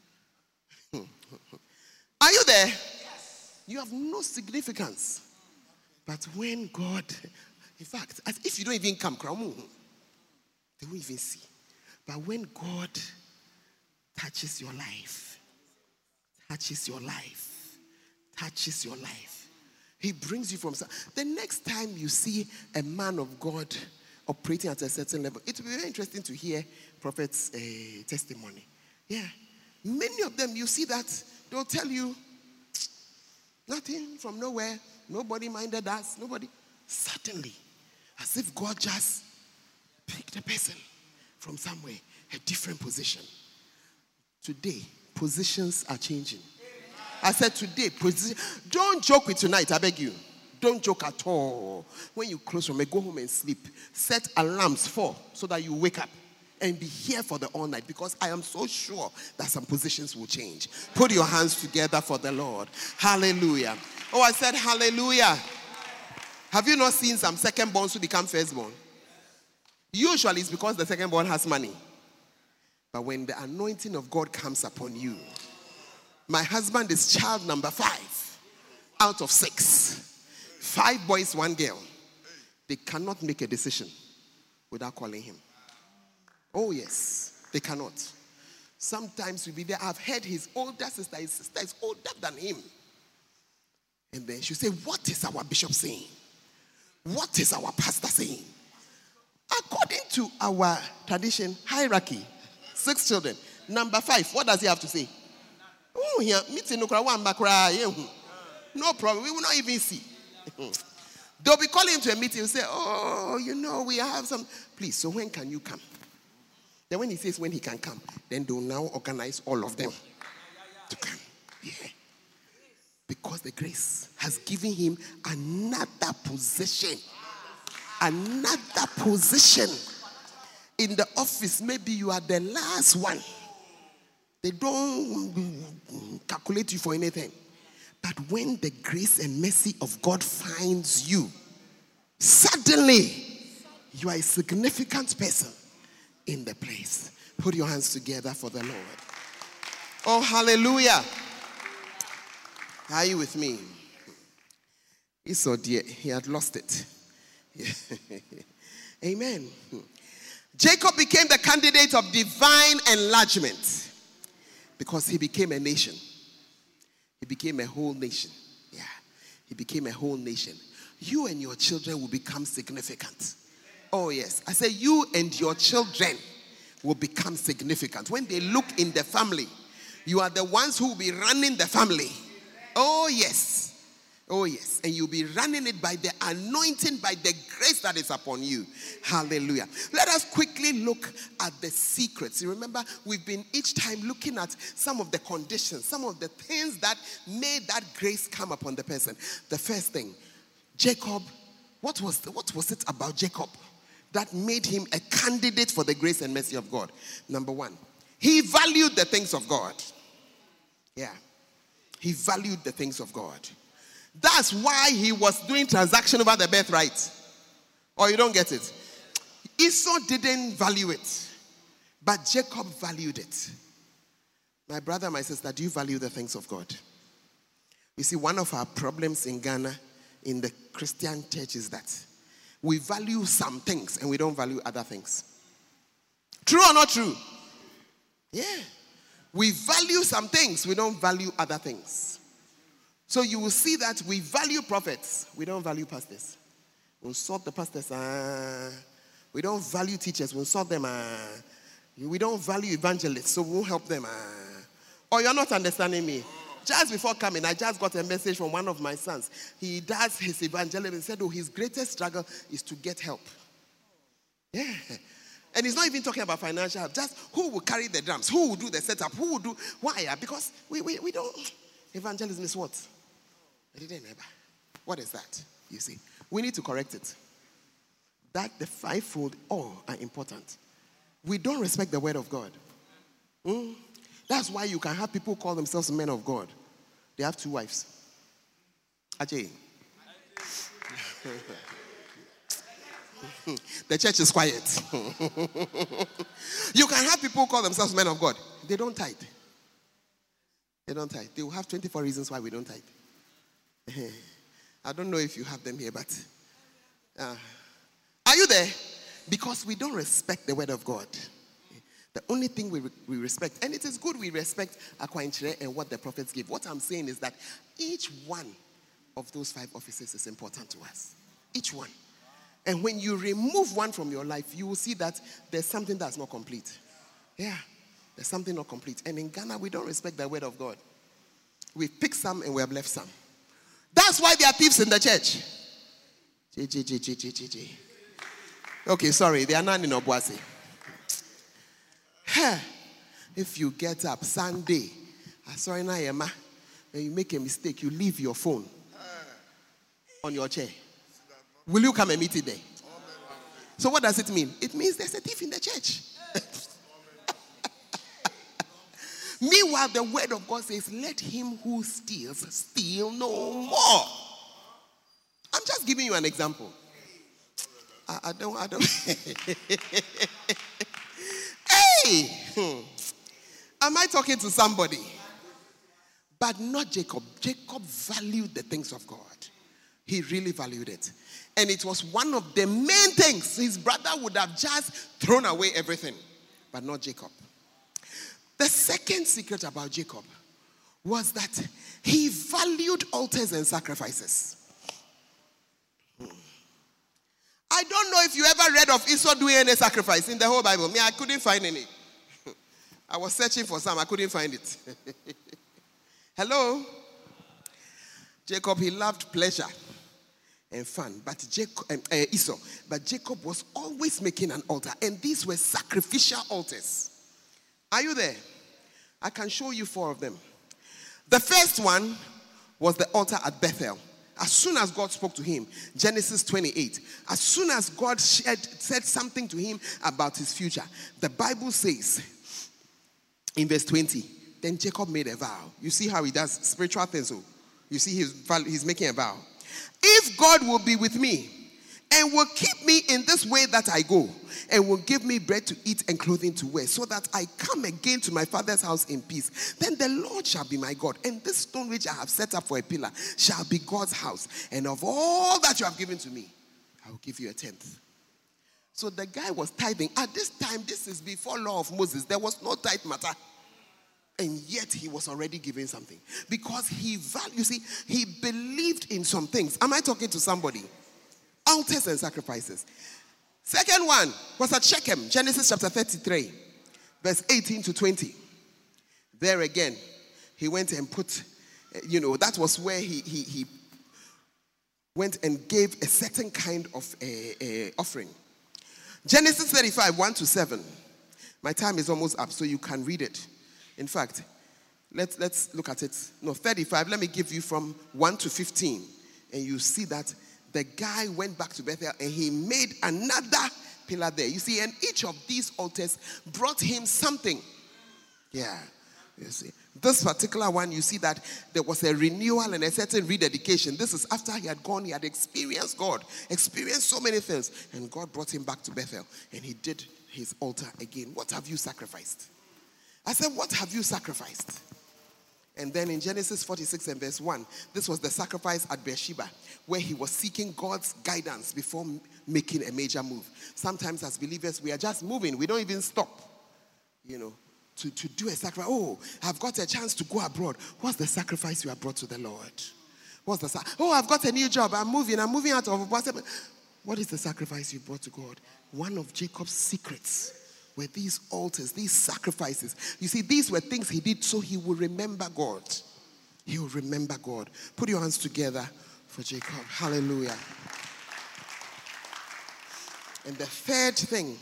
Are you there? Yes. You have no significance. But when God, in fact, as if you don't even come, they won't even see. But when God touches your life, touches your life, touches your life, he brings you from. The next time you see a man of God operating at a certain level, it will be very interesting to hear prophet's uh, testimony. Yeah. Many of them, you see that, they'll tell you, nothing from nowhere, nobody minded us, nobody. Suddenly, as if God just picked a person from somewhere, a different position. Today, positions are changing. I said today, position. Don't joke with tonight, I beg you. Don't joke at all. When you close from it, go home and sleep. Set alarms for so that you wake up and be here for the all night, because I am so sure that some positions will change. Put your hands together for the Lord. Hallelujah. Oh, I said hallelujah. Have you not seen some second borns who become firstborn? Usually it's because the second born has money. But when the anointing of God comes upon you, my husband is child number five out of six. Five boys, one girl. They cannot make a decision without calling him. Oh yes, they cannot. Sometimes we'll be there. I've heard his older sister, his sister is older than him. And then she'll say, what is our bishop saying? What is our pastor saying? According to our tradition, hierarchy, six children. Number five, what does he have to say? Oh, yeah, meeting no problem. We will not even see. They'll be calling him to a meeting and say, oh, you know, we have some. Please, so when can you come? Then when he says when he can come, then they'll now organize all of them to come. Yeah. Because the grace has given him another position. Another position. In the office, maybe you are the last one. They don't calculate you for anything. But when the grace and mercy of God finds you, suddenly you are a significant person in the place. Put your hands together for the Lord. Oh, hallelujah. Are you with me? Esau, dear, he had lost it. Amen. Jacob became the candidate of divine enlargement because he became a nation. He became a whole nation. Yeah. He became a whole nation. You and your children will become significant. Oh, yes. I say you and your children will become significant. When they look in the family, you are the ones who will be running the family. Oh, yes. Oh, yes. And you'll be running it by the anointing, by the grace that is upon you. Hallelujah. Let us quickly look at the secrets. You remember, we've been each time looking at some of the conditions, some of the things that made that grace come upon the person. The first thing, Jacob, what was, the, what was it about Jacob that made him a candidate for the grace and mercy of God? Number one, he valued the things of God. Yeah. He valued the things of God. That's why he was doing transaction over the birthright. Or you don't get it. Esau didn't value it, but Jacob valued it. My brother, my sister, do you value the things of God? You see, one of our problems in Ghana, in the Christian church, is that we value some things and we don't value other things. True or not true? Yeah. We value some things, we don't value other things. So you will see that we value prophets, we don't value pastors. We'll sort the pastors. Uh, we don't value teachers, we'll sort them. Uh, we don't value evangelists, so we'll help them. Uh. Or you're not understanding me. Just before coming, I just got a message from one of my sons. He does his evangelism and said, oh, his greatest struggle is to get help. Yeah. And he's not even talking about financial help. Just who will carry the drums? Who will do the setup? Who will do... Why? Because we, we, we don't... Evangelism is what? I didn't remember. What is that? You see, we need to correct it. That the fivefold all are important. We don't respect the word of God. Mm? That's why you can have people call themselves men of God. They have two wives. Ajay. The church is quiet. You can have people call themselves men of God. They don't tithe. They don't tithe. They will have twenty-four reasons why we don't tithe. I don't know if you have them here, but uh, are you there? Because we don't respect the word of God. The only thing we, re- we respect, and it is good we respect Akwainchire and what the prophets give. What I'm saying is that each one of those five offices is important to us. Each one. And when you remove one from your life, you will see that there's something that's not complete. Yeah, there's something not complete. And in Ghana, we don't respect the word of God. We pick some and we have left some. That's why there are thieves in the church. J, J, J, J, J, J, J. Okay, sorry, they are not in Obuasi. If you get up Sunday, I saw in Ayema, and you make a mistake, you leave your phone on your chair. Will you come and meet it there? So what does it mean? It means there's a thief in the church. Meanwhile, the word of God says, let him who steals steal no more. I'm just giving you an example. I, I don't, I don't. Hey! Am I talking to somebody? But not Jacob. Jacob valued the things of God. He really valued it. And it was one of the main things. His brother would have just thrown away everything. But not Jacob. The second secret about Jacob was that he valued altars and sacrifices. I don't know if you ever read of Esau doing any sacrifice in the whole Bible. Me, I couldn't find any. I was searching for some. I couldn't find it. Hello? Jacob, he loved pleasure and fun. But Jacob, uh, Esau, but Jacob was always making an altar. And these were sacrificial altars. Are you there? I can show you four of them. The first one was the altar at Bethel. As soon as God spoke to him, Genesis twenty-eight, as soon as God shared, said something to him about his future, the Bible says in verse twenty, then Jacob made a vow. You see how he does spiritual things. So you see he's, he's making a vow. If God will be with me and will keep me in this way that I go, and will give me bread to eat and clothing to wear, so that I come again to my father's house in peace, then the Lord shall be my God, and this stone which I have set up for a pillar shall be God's house, and of all that you have given to me, I will give you a tenth. So the guy was tithing. At this time, this is before law of Moses. There was no tithe matter. And yet he was already giving something. Because he valued, you see, he believed in some things. Am I talking to somebody? Altars and sacrifices. Second one was at Shechem, Genesis chapter thirty-three, verse eighteen to twenty. There again, he went and put, you know, that was where he he, he went and gave a certain kind of a, a offering. Genesis thirty-five, one to seven. My time is almost up, so you can read it. In fact, let's, let's look at it. No, thirty-five, let me give you from one to fifteen. And you see that the guy went back to Bethel and he made another pillar there. You see, and each of these altars brought him something. Yeah, you see. This particular one, you see that there was a renewal and a certain rededication. This is after he had gone, he had experienced God, experienced so many things. And God brought him back to Bethel and he did his altar again. What have you sacrificed? I said, what have you sacrificed? And then in Genesis forty-six and verse one, this was the sacrifice at Beersheba, where he was seeking God's guidance before making a major move. Sometimes as believers, we are just moving. We don't even stop, you know, to, to do a sacrifice. Oh, I've got a chance to go abroad. What's the sacrifice you have brought to the Lord? What's the sacrifice? Oh, I've got a new job. I'm moving. I'm moving out of... What is the sacrifice you brought to God? One of Jacob's secrets were these altars, these sacrifices. You see, these were things he did so he would remember God. He will remember God. Put your hands together for Jacob. Hallelujah. And the third thing,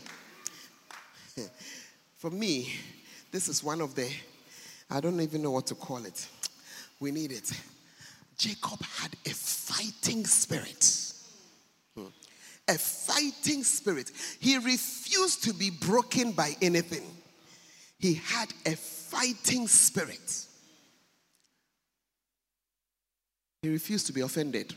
for me, this is one of the, I don't even know what to call it. We need it. Jacob had a fighting spirit. A fighting spirit. He refused to be broken by anything. He had a fighting spirit. He refused to be offended.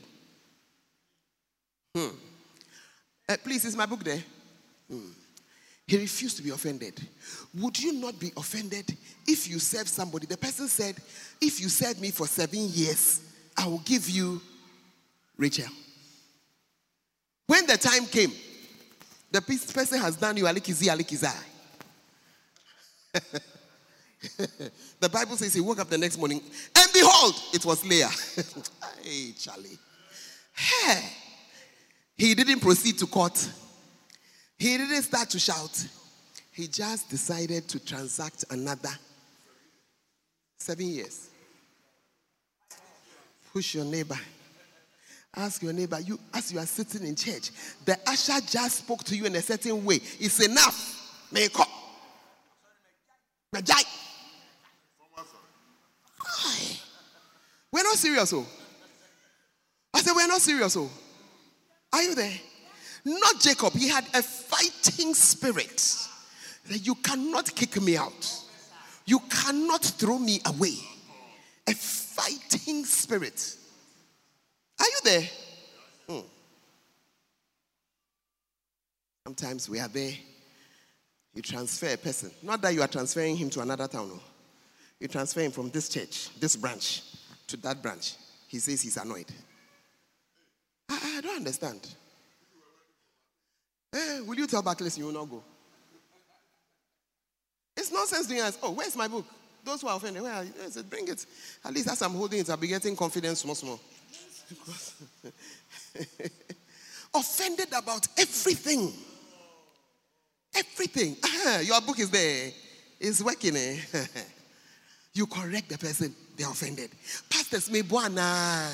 Hmm. Uh, please, is my book there? Hmm. He refused to be offended. Would you not be offended if you serve somebody? The person said, if you serve me for seven years, I will give you Rachel. When the time came, the person has done you alikizi alikiza. The Bible says he woke up the next morning and behold, it was Leah. Hey, Charlie. Hey. He didn't proceed to court. He didn't start to shout. He just decided to transact another seven years. Push your neighbor. Ask your neighbor, you as you are sitting in church, the usher just spoke to you in a certain way. It's enough. May come. not serious, oh. I said, we're not serious, oh. Are you there? Not Jacob. He had a fighting spirit. That you cannot kick me out. You cannot throw me away. A fighting spirit. Are you there? Hmm. Sometimes we are there. You transfer a person. Not that you are transferring him to another town. No. You transfer him from this church, this branch, to that branch. He says he's annoyed. I, I don't understand. Eh, will you tell Barclays you will not go? It's nonsense doing as, oh, where's my book? Those who are offended, where are you? I said, bring it. At least as I'm holding it, I'll be getting confidence small, small. Offended about everything. Everything. Ah, your book is there. It's working. Eh? You correct the person, they're offended. Pastors, me buana.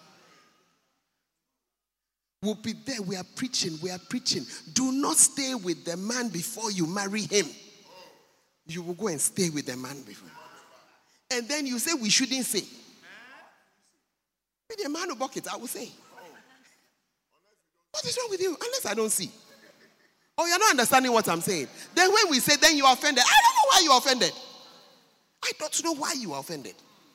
We'll be there. We are preaching. We are preaching. Do not stay with the man before you marry him. You will go and stay with the man before. And then you say we shouldn't say. With the man who bucket, I will say. What is wrong with you? Unless I don't see. Oh, you're not understanding what I'm saying. Then when we say, then you are offended. I don't know why you are offended. I don't know why you are offended.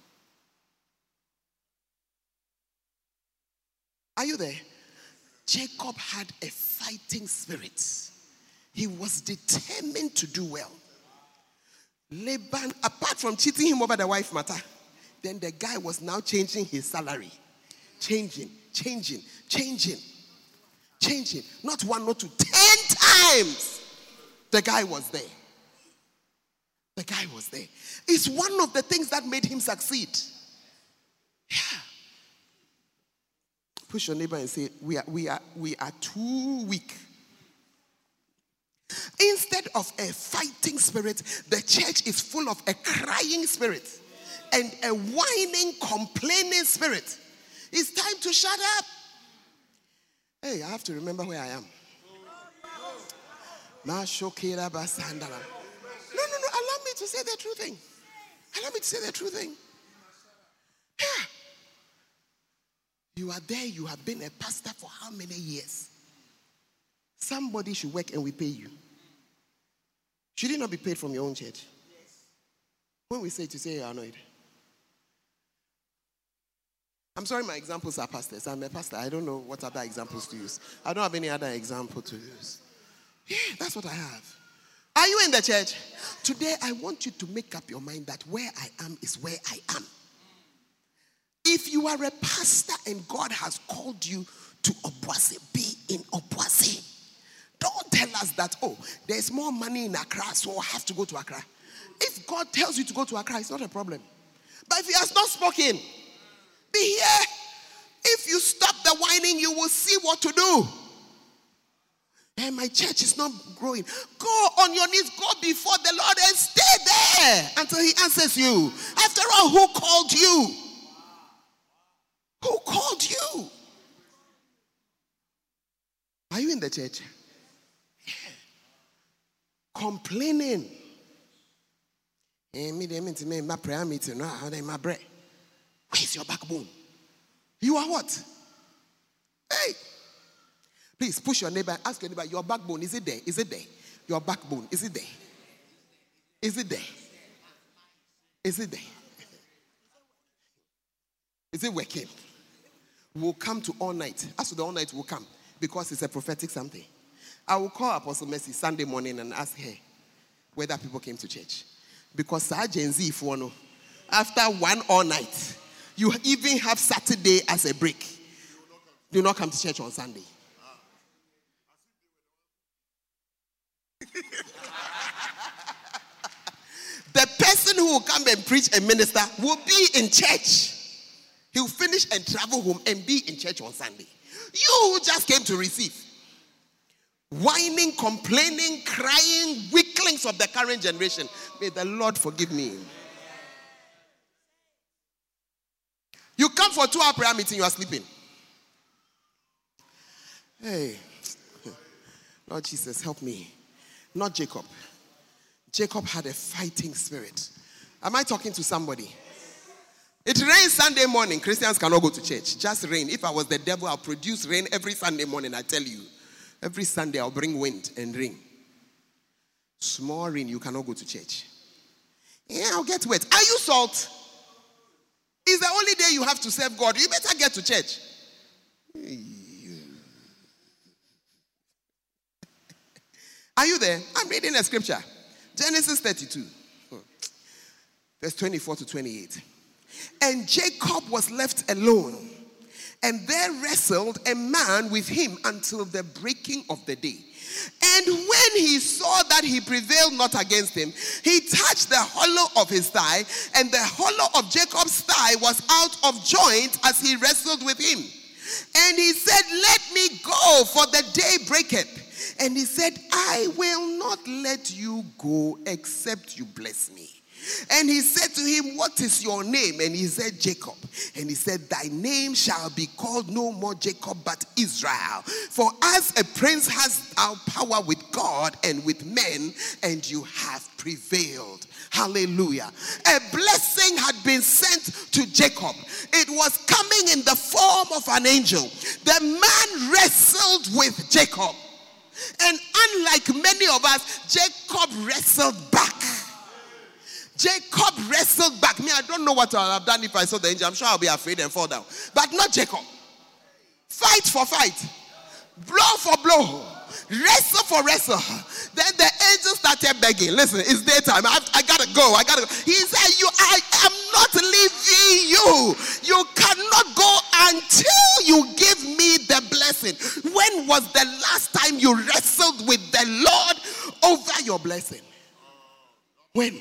Are you there? Jacob had a fighting spirit. He was determined to do well. Laban, apart from cheating him over the wife matter, then the guy was now changing his salary. Changing, changing, changing, changing. Not one, not two, ten times. The guy was there. The guy was there. It's one of the things that made him succeed. Yeah. Push your neighbor and say, we are, we are, we are too weak. Instead of a fighting spirit, the church is full of a crying spirit and a whining, complaining spirit. It's time to shut up. Hey, I have to remember where I am. No, no, no. Allow me to say the true thing. Allow me to say the true thing. Yeah. You are there. You have been a pastor for how many years? Somebody should work and we pay you. Should it not be paid from your own church? Yes. When we say to say you're annoyed. I'm sorry my examples are pastors. I'm a pastor. I don't know what other examples to use. I don't have any other example to use. Yeah, that's what I have. Are you in the church? Today I want you to make up your mind that where I am is where I am. If you are a pastor and God has called you to Obuasi, be in Obuasi. Don't tell us that, oh, there's more money in Accra, so I have to go to Accra. If God tells you to go to Accra, it's not a problem. But if he has not spoken, be here. If you stop the whining, you will see what to do. And my church is not growing. Go on your knees, go before the Lord and stay there until he answers you. After all, who called you? Who called you? Are you in the church? Yeah. Complaining. My prayer meeting, my bread. Where's your backbone? You are what? Hey. Please push your neighbor and ask your neighbor, your backbone, is it there? Is it there? Your backbone, is it there? Is it there? Is it there? Is it working? We'll come to all night. As to the all night, will come because it's a prophetic something. I will call Apostle Mercy Sunday morning and ask her whether people came to church. Because Gen Z, if you know, after one all night, you even have Saturday as a break. Do not come to church on Sunday. The person who will come and preach and minister will be in church. He will finish and travel home and be in church on Sunday. You who just came to receive, whining, complaining, crying, weaklings of the current generation, may the Lord forgive me. You come for a two-hour prayer meeting, you are sleeping. Hey, Lord Jesus, help me. Not Jacob. Jacob had a fighting spirit. Am I talking to somebody? It rains Sunday morning. Christians cannot go to church. Just rain. If I was the devil, I'll produce rain every Sunday morning, I tell you. Every Sunday, I'll bring wind and rain. Small rain, you cannot go to church. Yeah, I'll get wet. Are you salt? It's the only day you have to serve God. You better get to church. Are you there? I'm reading a scripture. Genesis thirty-two, verse twenty-four to twenty-eight. And Jacob was left alone, and there wrestled a man with him until the breaking of the day. And when he saw that he prevailed not against him, he touched the hollow of his thigh, and the hollow of Jacob's thigh was out of joint as he wrestled with him. And he said, let me go, for the day breaketh. And he said, I will not let you go except you bless me. And he said to him, what is your name? And he said, Jacob. And he said, thy name shall be called no more Jacob, but Israel. For as a prince hast thou power with God and with men, and you have prevailed. Hallelujah. A blessing had been sent to Jacob. It was coming in the form of an angel. The man wrestled with Jacob. And unlike many of us, Jacob wrestled back. Jacob wrestled back. Me, I don't know what I would have done if I saw the angel. I'm sure I'll be afraid and fall down. But not Jacob. Fight for fight. Blow for blow. Wrestle for wrestle. Then the angel started begging. Listen, it's daytime. I, I gotta go. I gotta go. He said, "You, I am not leaving you. You cannot go until you give me the blessing." When was the last time you wrestled with the Lord over your blessing? When?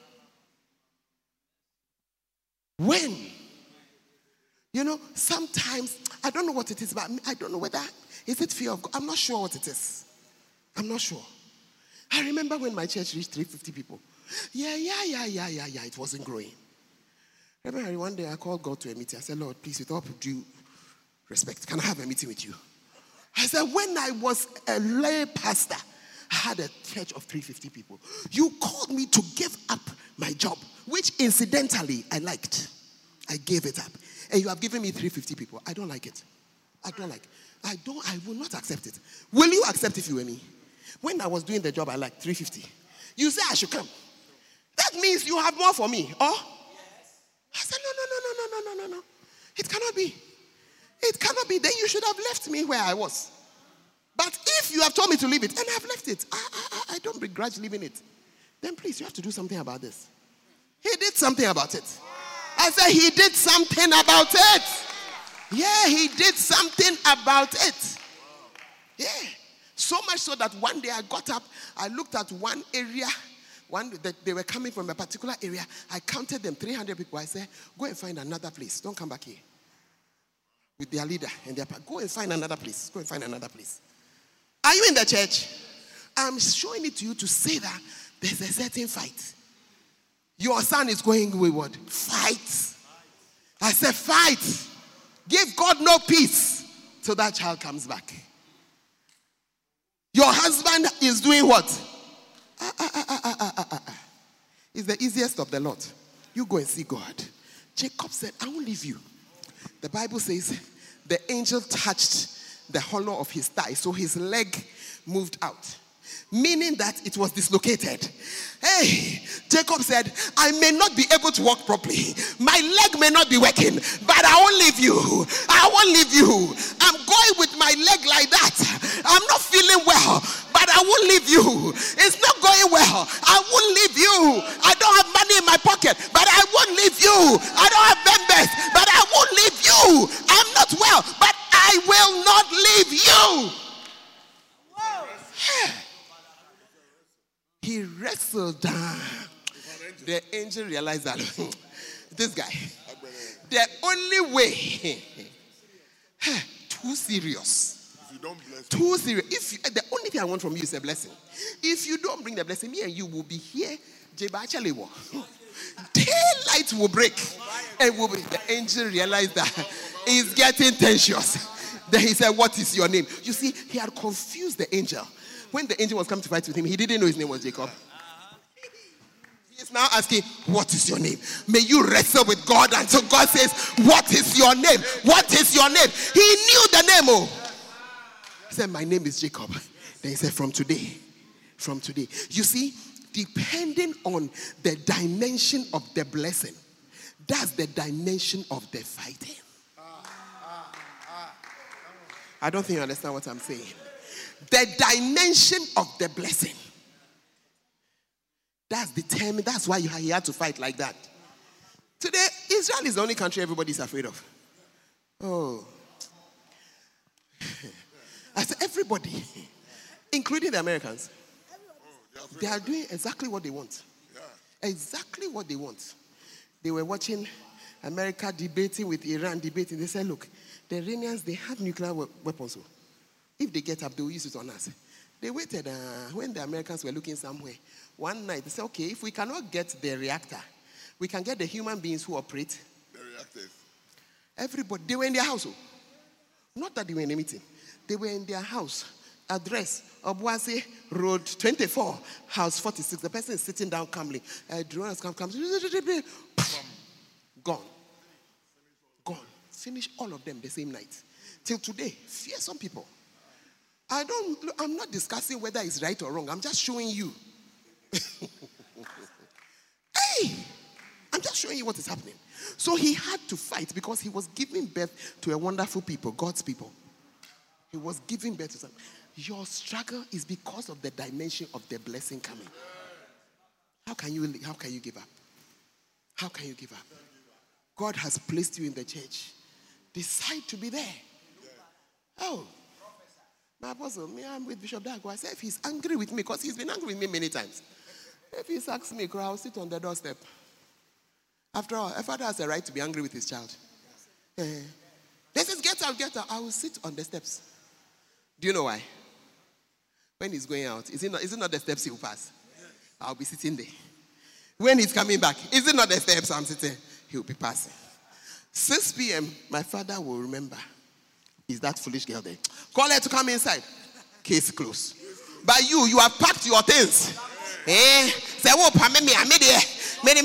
When? You know, sometimes, I don't know what it is, but I don't know whether, is it fear of God? I'm not sure what it is. I'm not sure. I remember when my church reached three hundred fifty people. Yeah, yeah, yeah, yeah, yeah, yeah, it wasn't growing. Remember one day I called God to a meeting. I said, Lord, please, with all due respect, can I have a meeting with you? I said, when I was a lay pastor, I had a church of three hundred fifty people. You called me to give up my job, which incidentally I liked. I gave it up. And you have given me three hundred fifty people. I don't like it. I don't like it. I don't, I will not accept it. Will you accept if you were me? When I was doing the job I liked, three hundred fifty. You say I should come. That means you have more for me. Oh? Yes. I said, no, no, no, no, no, no, no, no. It cannot be. It cannot be. Then you should have left me where I was. But if you have told me to leave it, and I've left it, I, I, I don't begrudge leaving it. Then please, you have to do something about this. He did something about it. I said he did something about it. Yeah, he did something about it. Yeah. So much so that one day I got up, I looked at one area, one that they were coming from a particular area. I counted them, three hundred people. I said, go and find another place. Don't come back here. With their leader and their go and find another place. Go and find another place. Are you in the church? I'm showing it to you to say that there's a certain fight. Your son is going wayward. Fight. I said fight. Give God no peace till that child comes back. Your husband is doing what? Ah, ah, ah, ah, ah, ah, ah. It's the easiest of the lot. You go and see God. Jacob said, I won't leave you. The Bible says the angel touched the hollow of his thigh, so his leg moved out, meaning that it was dislocated. Hey, Jacob said, I may not be able to walk properly. My leg may not be working, but I won't leave you. I won't leave you. I'm going with my leg like that. I'm not feeling well, but I won't leave you. It's not going well. I won't leave you. I don't have money in my pocket, but I won't leave you. I don't have members, but I won't leave you. I'm not well, but I will not leave you. Whoa. He wrestled down. The angel realized that this guy, the only way, too serious. If you don't bless too serious. If you, the only thing I want from you is a blessing. If you don't bring the blessing, me and you will be here. Daylight will break. And will be, the angel realized that he's getting tensions. Then he said, what is your name? You see, he had confused the angel. When the angel was coming to fight with him, he didn't know his name was Jacob. He He's now asking, what is your name? May you wrestle with God until God says, what is your name? What is your name? He knew the name. Oh, he said, my name is Jacob. Then he said, from today, from today. You see, depending on the dimension of the blessing, that's the dimension of the fighting. I don't think you understand what I'm saying. The dimension of the blessing. That's determined. That's why you had to fight like that. Today, Israel is the only country everybody's afraid of. Oh. I said everybody, including the Americans. They are doing exactly what they want. Exactly what they want. They were watching America debating with Iran, debating. They said, look, the Iranians, they have nuclear weapons. If they get up, they will use it on us. They waited uh, when the Americans were looking somewhere. One night, they said, okay, if we cannot get the reactor, we can get the human beings who operate the reactors. Everybody, they were in their house. Not that they were in a meeting. They were in their house. Address, Obuasi Road twenty-four, house forty-six. The person is sitting down calmly. Uh, drone has come, comes. Gone. Gone. Finish all of them the same night. Till today, fear some people. I don't, I'm not discussing whether it's right or wrong. I'm just showing you. Hey, I'm just showing you what is happening. So he had to fight because he was giving birth to a wonderful people, God's people. He was giving birth to them. Your struggle is because of the dimension of the blessing coming. How can you, how can you give up? How can you give up? God has placed you in the church. Decide to be there. Oh, my apostle, me, I'm with Bishop Dago. I said, if he's angry with me, because he's been angry with me many times. If he asks me, I'll sit on the doorstep. After all, a father has a right to be angry with his child. Uh, this is get out, get out. I will sit on the steps. Do you know why? When he's going out, is it not, is it not the steps he will pass? I'll be sitting there. When he's coming back, is it not the steps I'm sitting? He will be passing. six p.m., my father will remember. Is that foolish girl there? Call her to come inside. Case closed. But you, you have packed your things. Eh? Say, "Oh, me, I made it.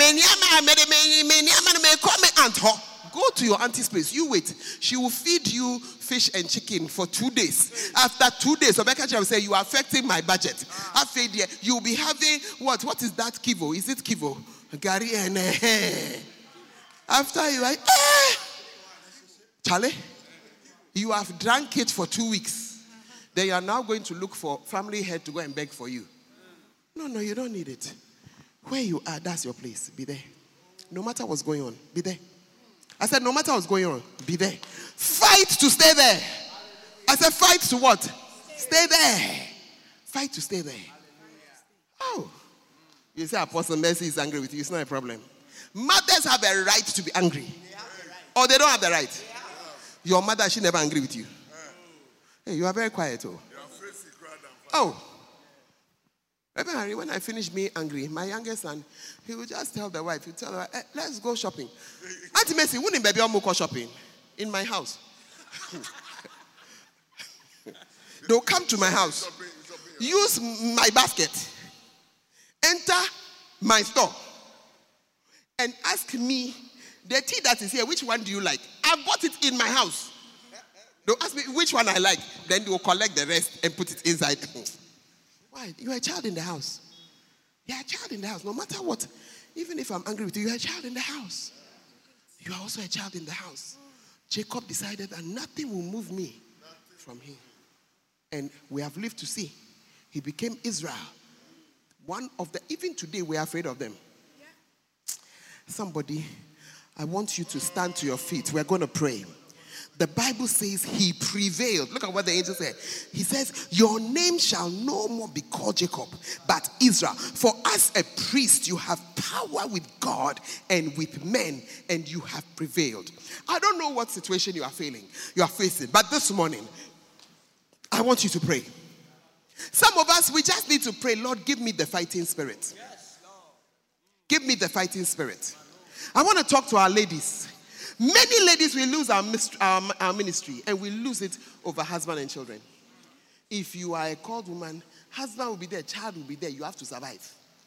Go to your auntie's place. You wait. She will feed you fish and chicken for two days. After two days, Rebecca will say, you are affecting my budget. After you will be having what? What is that kivo? Is it kivo? Gary and eh. After you like, eh. Charlie, you have drank it for two weeks. Then you are now going to look for family head to go and beg for you. No, no, you don't need it. Where you are, that's your place. Be there. No matter what's going on, be there. I said, no matter what's going on, be there. Fight to stay there. I said, fight to what? Stay there. Fight to stay there. Oh. You say Apostle Mercy is angry with you. It's not a problem. Mothers have a right to be angry. Or they don't have the right. Your mother, she never angry with you. Hey, you are very quiet. Oh. Oh. Harry, when I finish being angry, my youngest son, he will just tell the wife, he will tell her, hey, let's go shopping. Auntie Mercy, wouldn't baby go shopping in my house? They'll come to my house, use my basket, enter my store, and ask me, the tea that is here, which one do you like? I bought it in my house. They'll ask me which one I like. Then they will collect the rest and put it inside. Why? You are a child in the house. You are a child in the house. No matter what, even if I'm angry with you, you are a child in the house. You are also a child in the house. Jacob decided that nothing will move me from him. And we have lived to see. He became Israel. One of the, even today we are afraid of them. Somebody, I want you to stand to your feet. We're going to pray. The Bible says he prevailed. Look at what the angel said. He says, your name shall no more be called Jacob, but Israel. For as a priest, you have power with God and with men, and you have prevailed. I don't know what situation you are feeling, you are facing, but this morning, I want you to pray. Some of us, we just need to pray, Lord, give me the fighting spirit. Give me the fighting spirit. I want to talk to our ladies. Many ladies will lose our, our, our ministry, and we lose it over husband and children. If you are a called woman, husband will be there, child will be there. You have to survive.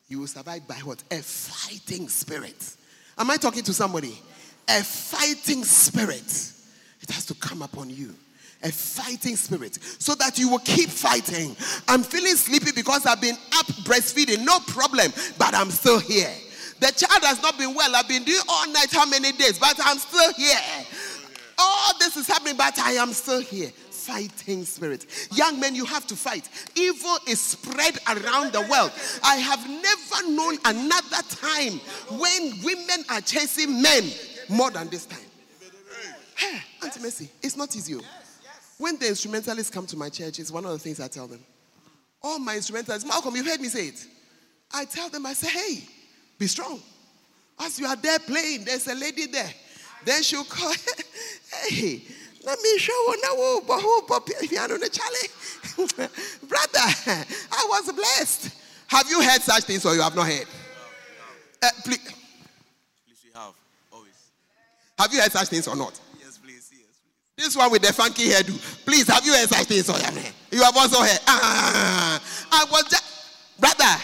You will survive by what? A fighting spirit. Am I talking to somebody? A fighting spirit. It has to come upon you. A fighting spirit. So that you will keep fighting. I'm feeling sleepy because I've been up breastfeeding. No problem. But I'm still here. The child has not been well. I've been doing all night how many days. But I'm still here. All this is happening. But I am still here. Fighting spirit. Young men, you have to fight. Evil is spread around the world. I have never known another time when women are chasing men more than this time. Hey, Auntie Mercy, it's not easy. When the instrumentalists come to my church, it's one of the things I tell them. All my instrumentalists, Malcolm, you've heard me say it. I tell them, I say, hey, be strong. As you are there playing, there's a lady there. Then she'll call, hey, let me show you now, piano Charlie. Brother, I was blessed. Have you heard such things or you have not heard? Uh, please. Please, we have. Always. Have you heard such things or not? Yes, please. Yes, please. This one with the funky hairdo. Please, have you heard such things or you have not heard? You have also heard. Ah, I was just, brother.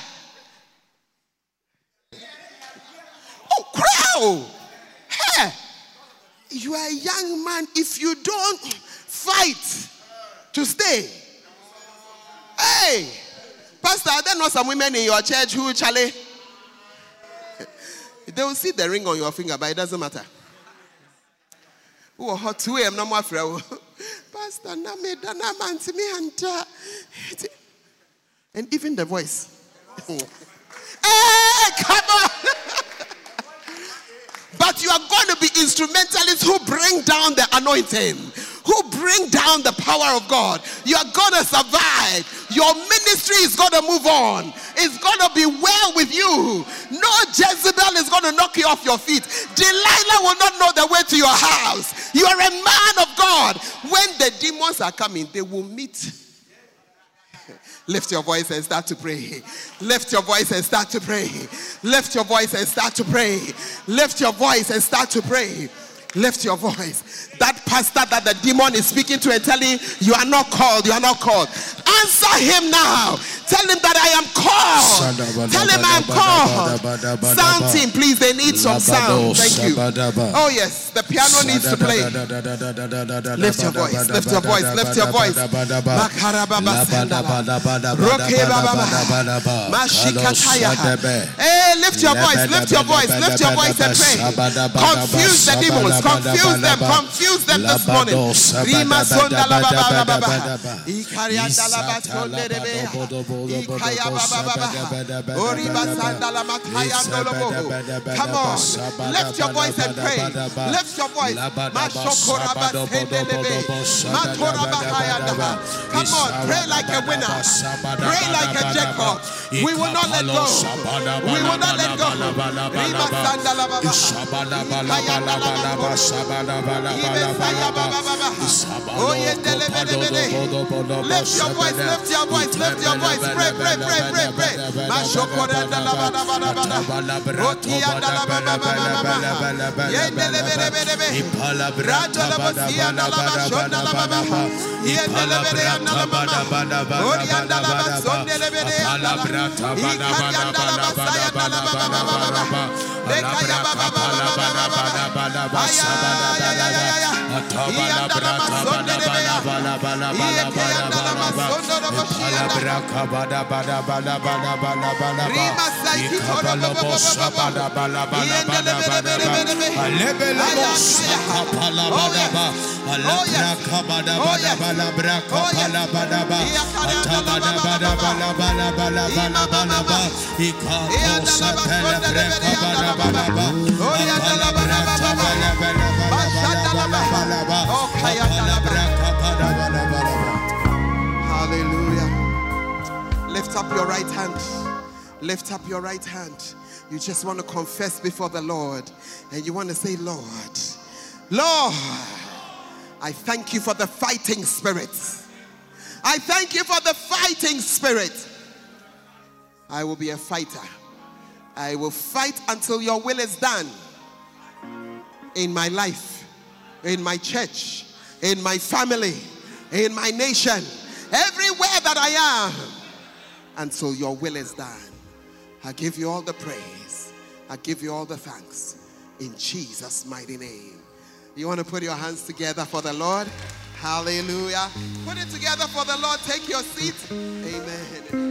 Oh, crowd. Hey. You are a young man. If you don't fight to stay. Hey, Pastor, are there not some women in your church who, Charlie? They will see the ring on your finger, but it doesn't matter. Oh, hot two a.m. no more frail. Pastor, na me dana man to me and and even the voice. Hey, come on. But you are going to be instrumentalists who bring down the anointing, who bring down the power of God. You are going to survive. Your ministry is going to move on. It's going to be well with you. No Jezebel is going to knock you off your feet. Delilah will not know the way to your house. You are a man of God. When the demons are coming, they will meet. Lift your voice and start to pray. Lift your voice and start to pray. Lift your voice and start to pray. Lift your voice and start to pray. Lift your voice. That pastor that the demon is speaking to and telling you are not called, you are not called. Answer him now. Tell him that I am called. Tell him I am called. Sound team, please. They need some sound. Thank you. Oh yes, the piano needs to play. Lift your voice. Lift your voice. Lift your voice. Hey, lift your voice. Lift your voice. Lift your voice and pray. Confuse the demons. Confuse them. Confuse them this morning. Ikaya baba baba. Oriba sandala makaya ndolobo. Come on, lift your voice and pray. Lift your voice. Mashokora basendelebe. Matora bahaya ndaba. Come on, pray like a winner. Pray like a Jacob. We will not let go. We will not let go. Riba sandala baba. Ikaya ndala baba. Ibesaya baba baba. Oh yendelebe. Lift your voice. Lift your voice. Lift your voice. Pray, pray, pray, pray, pray. Mashokora ndala baba baba baba. Roti ndala baba baba baba. Yendelebe bebe. Randola bosia ndala bashonda la baba. Yendelebe ndala baba. Ori ndala basondelebe ndala. Ikari ndala basaya ndala baba baba. Lekaya baba baba baba. Aya aya aya aya. Yandala basondelebe. Ikaya ndala basondola bosia. Bada bada bada bada bada bada Rima saiki bada bada bada bada alebele bosa kapala bada ba alebra kabada bada bada bra kapala bada ba atabada bada bada bada bada bada bada ba ikaposa pele bra kabada bada ba akala bra tabala bada bada bada ba akala bra kabada bada bada. Hallelujah. Lift up your right hand. Lift up your right hand. You just want to confess before the Lord. And you want to say, Lord, Lord, I thank you for the fighting spirit. I thank you for the fighting spirit. I will be a fighter. I will fight until your will is done. In my life, in my church, in my family, in my nation, everywhere that I am. Until your will is done. I give you all the praise. I give you all the thanks. In Jesus' mighty name. You want to put your hands together for the Lord? Hallelujah. Put it together for the Lord. Take your seat. Amen.